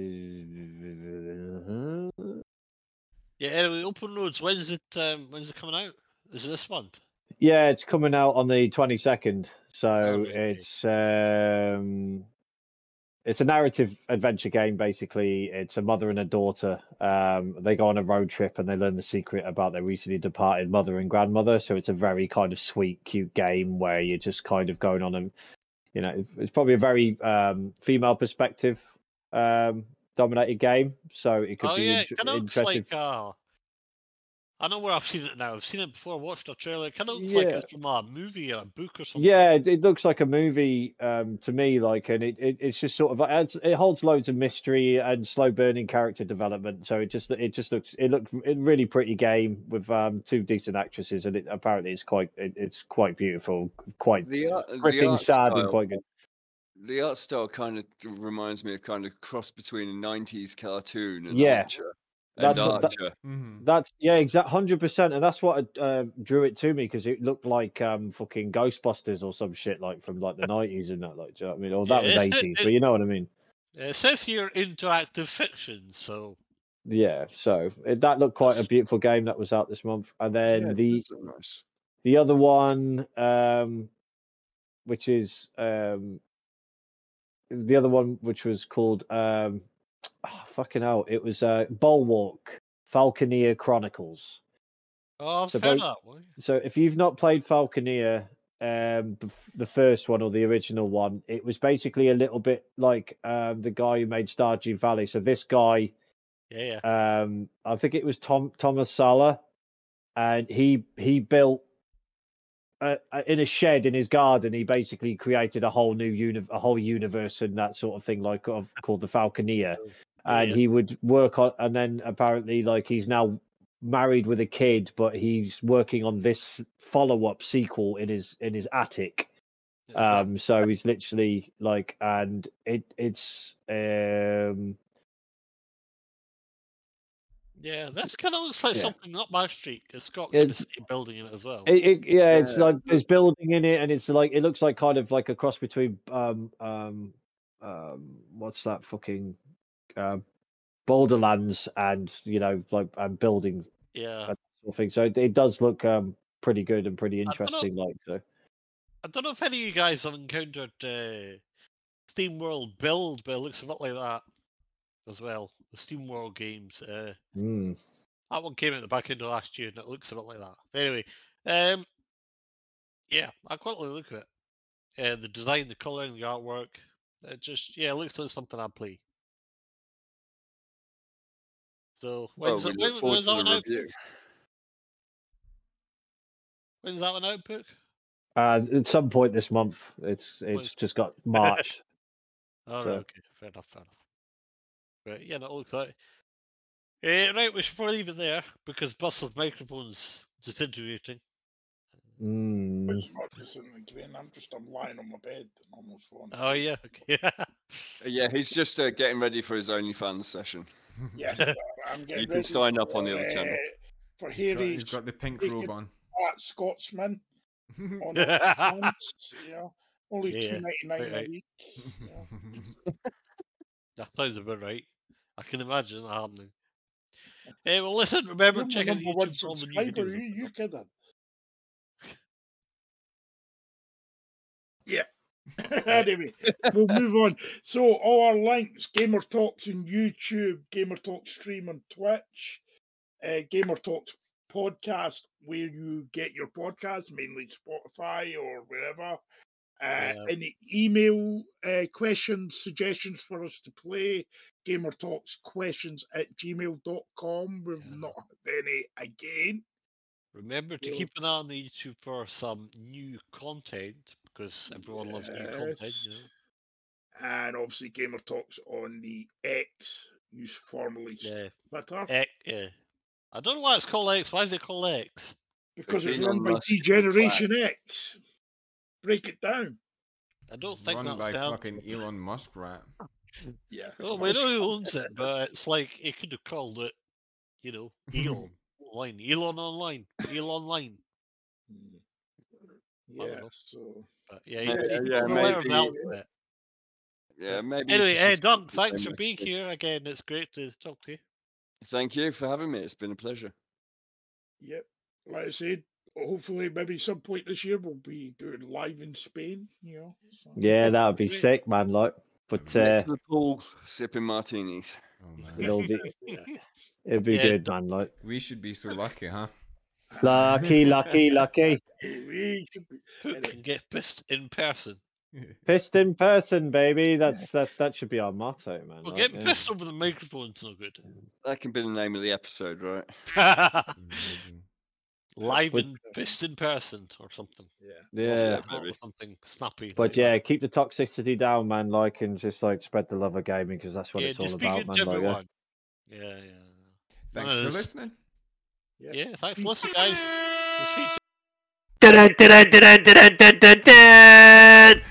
Yeah, anyway, Open Roads. When's it? Um, when's it coming out? Is it this month? yeah, it's coming out on the twenty-second. So Oh, right, okay. it's um, it's a narrative adventure game. Basically, it's a mother and a daughter. Um, they go on a road trip and they learn the secret about their recently departed mother and grandmother. So it's a very kind of sweet, cute game where you're just kind of going on and, you know, it's probably a very um, female perspective um, dominated game. So it could Oh be yeah, int- it kind of looks interesting. like. Uh, I know where I've seen it now. I've seen it before. I watched a trailer. It kind of looks like Yeah. it's from a movie or a book or something. Yeah, it, it looks like a movie um, to me. Like, and it, it it's just sort of it's, it holds loads of mystery and slow burning character development. So it just it just looks it looked a really pretty game with um, two decent actresses, and it apparently it's quite it, it's quite beautiful, quite The art, the gripping, art sad, and style, quite good. the art style kind of reminds me of kind of cross between a nineties cartoon and Yeah. Archer. And That's what that, Archer. Mm-hmm. that's yeah, exact hundred percent, and that's what uh, drew it to me because it looked like um fucking Ghostbusters or some shit like from like the nineties and that. Like, do you know what I mean? Or that Yeah, was it's- it- eighties, it- but you know what I mean. It says here interactive fiction, so Yeah, so it, that looked quite a beautiful game that was out this month. And then Yeah, it the does look nice. the other one, um, which is um, the other one, which was called um, oh, fucking hell, it was uh, Bulwark Falconeer Chronicles. oh, I've So heard both- that one. So if you've not played Falconeer, um, the, the first one or the original one, it was basically a little bit like um, the guy who made Stardew Valley. So this guy. Yeah, yeah. Um, I think it was Tom Thomas Sala, and he he built uh, uh, in a shed in his garden. He basically created a whole new uni- a whole universe and that sort of thing, like of, called the Falconeer. Yeah, And yeah. he would work on, and then apparently, like he's now married with a kid, but he's working on this follow-up sequel in his in his attic. Um, so he's literally like, and it it's um, yeah, this kind of looks like yeah. something up my street. It's got kind of It's- city building in it as well. It, it, yeah, it's Yeah. like there's building in it, and it's like it looks like kind of like a cross between um um um what's that fucking uh, Borderlands and you know like and building Yeah, sort of thing. So it, it does look um pretty good and pretty don't know. interesting. Like so, I don't know if any of you guys have encountered uh, SteamWorld Build, but it looks a bit like that as well. The SteamWorld games. Uh, mm. that one came out the back end of last year, and it looks a bit like that. But anyway, um, yeah, I quite like the look of it. Uh, the design, the colouring, the artwork. It just, yeah, it looks like something I'd play. So, Well, when's, we it, look when, forward when's to that the one out? review. When's that one out, Pook? uh, at some point this month, it's it's When's- just got March. All So- right, okay, fair enough, fair enough. But yeah, no, it looks like. Uh, right, we should probably leave it there because Bustle's microphone's disintegrating. Mm. It's not disintegrating. I'm just I'm lying on my bed and almost falling. Oh yeah, okay. Yeah, he's just uh, getting ready for his OnlyFans session. Yes, uh, I'm getting You can ready sign up for, on the other channel. uh, For He's got, Harry, he's got the pink speaking- robe on. Fat Scotsman on OnlyFans, you know, only Yeah, two ninety nine right, right. a week. Yeah. That sounds about right. I can imagine that happening. Hey, well, listen, remember, You're my check out the number one YouTube for all the new subscriber. videos. You, you kidding? Yeah. Anyway, we'll move on. So all our links: Gamer Talks on YouTube, Gamer Talks stream on Twitch, uh, Gamer Talks podcast where you get your podcasts, mainly Spotify or wherever. Uh, Yeah. Any email uh, questions, suggestions for us to play, Gamer Talks questions at gmail dot com. We've Yeah. not had any again. Remember to Well- keep an eye on the YouTube for some new content because everyone loves new content, you know. Yes. And obviously Gamer Talks on the X, used formerly Yeah. Twitter, X, yeah. I don't know why it's called X. Why is it called X? because It's it's run Elon by Musk, it's a D-Generation X. Break it down. I don't think Run that's by down. fucking Elon Musk, rat. Yeah. Oh, we know who owns it, but it's like he could have called it, you know, Elon Online, Elon Online, Elon Online. Mm. I don't Yeah, know. so But yeah, Yeah, you, you yeah, can learn maybe- about it. Yeah, maybe. Anyway, it's hey, just- Doug, thanks for being here again. It's great to talk to you. Thank you for having me. It's been a pleasure. yep. Like I said, hopefully maybe some point this year we'll be doing live in Spain, you know. So. Yeah, that would be Great. sick, man. Like, but uh, Next to the pool, sipping martinis. Oh, man. it'll be Yeah. it'd be Yeah. good, man. Like, We should be so lucky, huh? lucky, lucky, lucky. We should be. Who Anyway. can get pissed in person? Pissed in person, baby. That's that. That should be our motto, man. Well, like, getting yeah. pissed over the microphone's no good. That can be the name of the episode, right? Amazing. Live But- and pissed in person or something. Yeah. Yeah, Come up maybe. with something snappy. but like yeah, that. keep the toxicity down, man. Like, and just like spread the love of gaming because that's what yeah, it's all just be about, good man. to Like, yeah. everyone. Yeah, yeah. Thanks for Nice. listening. Yeah. Yeah, thanks for listening, guys. We'll speak to Dun, dun, dun, dun, dun, dun, dun, dun.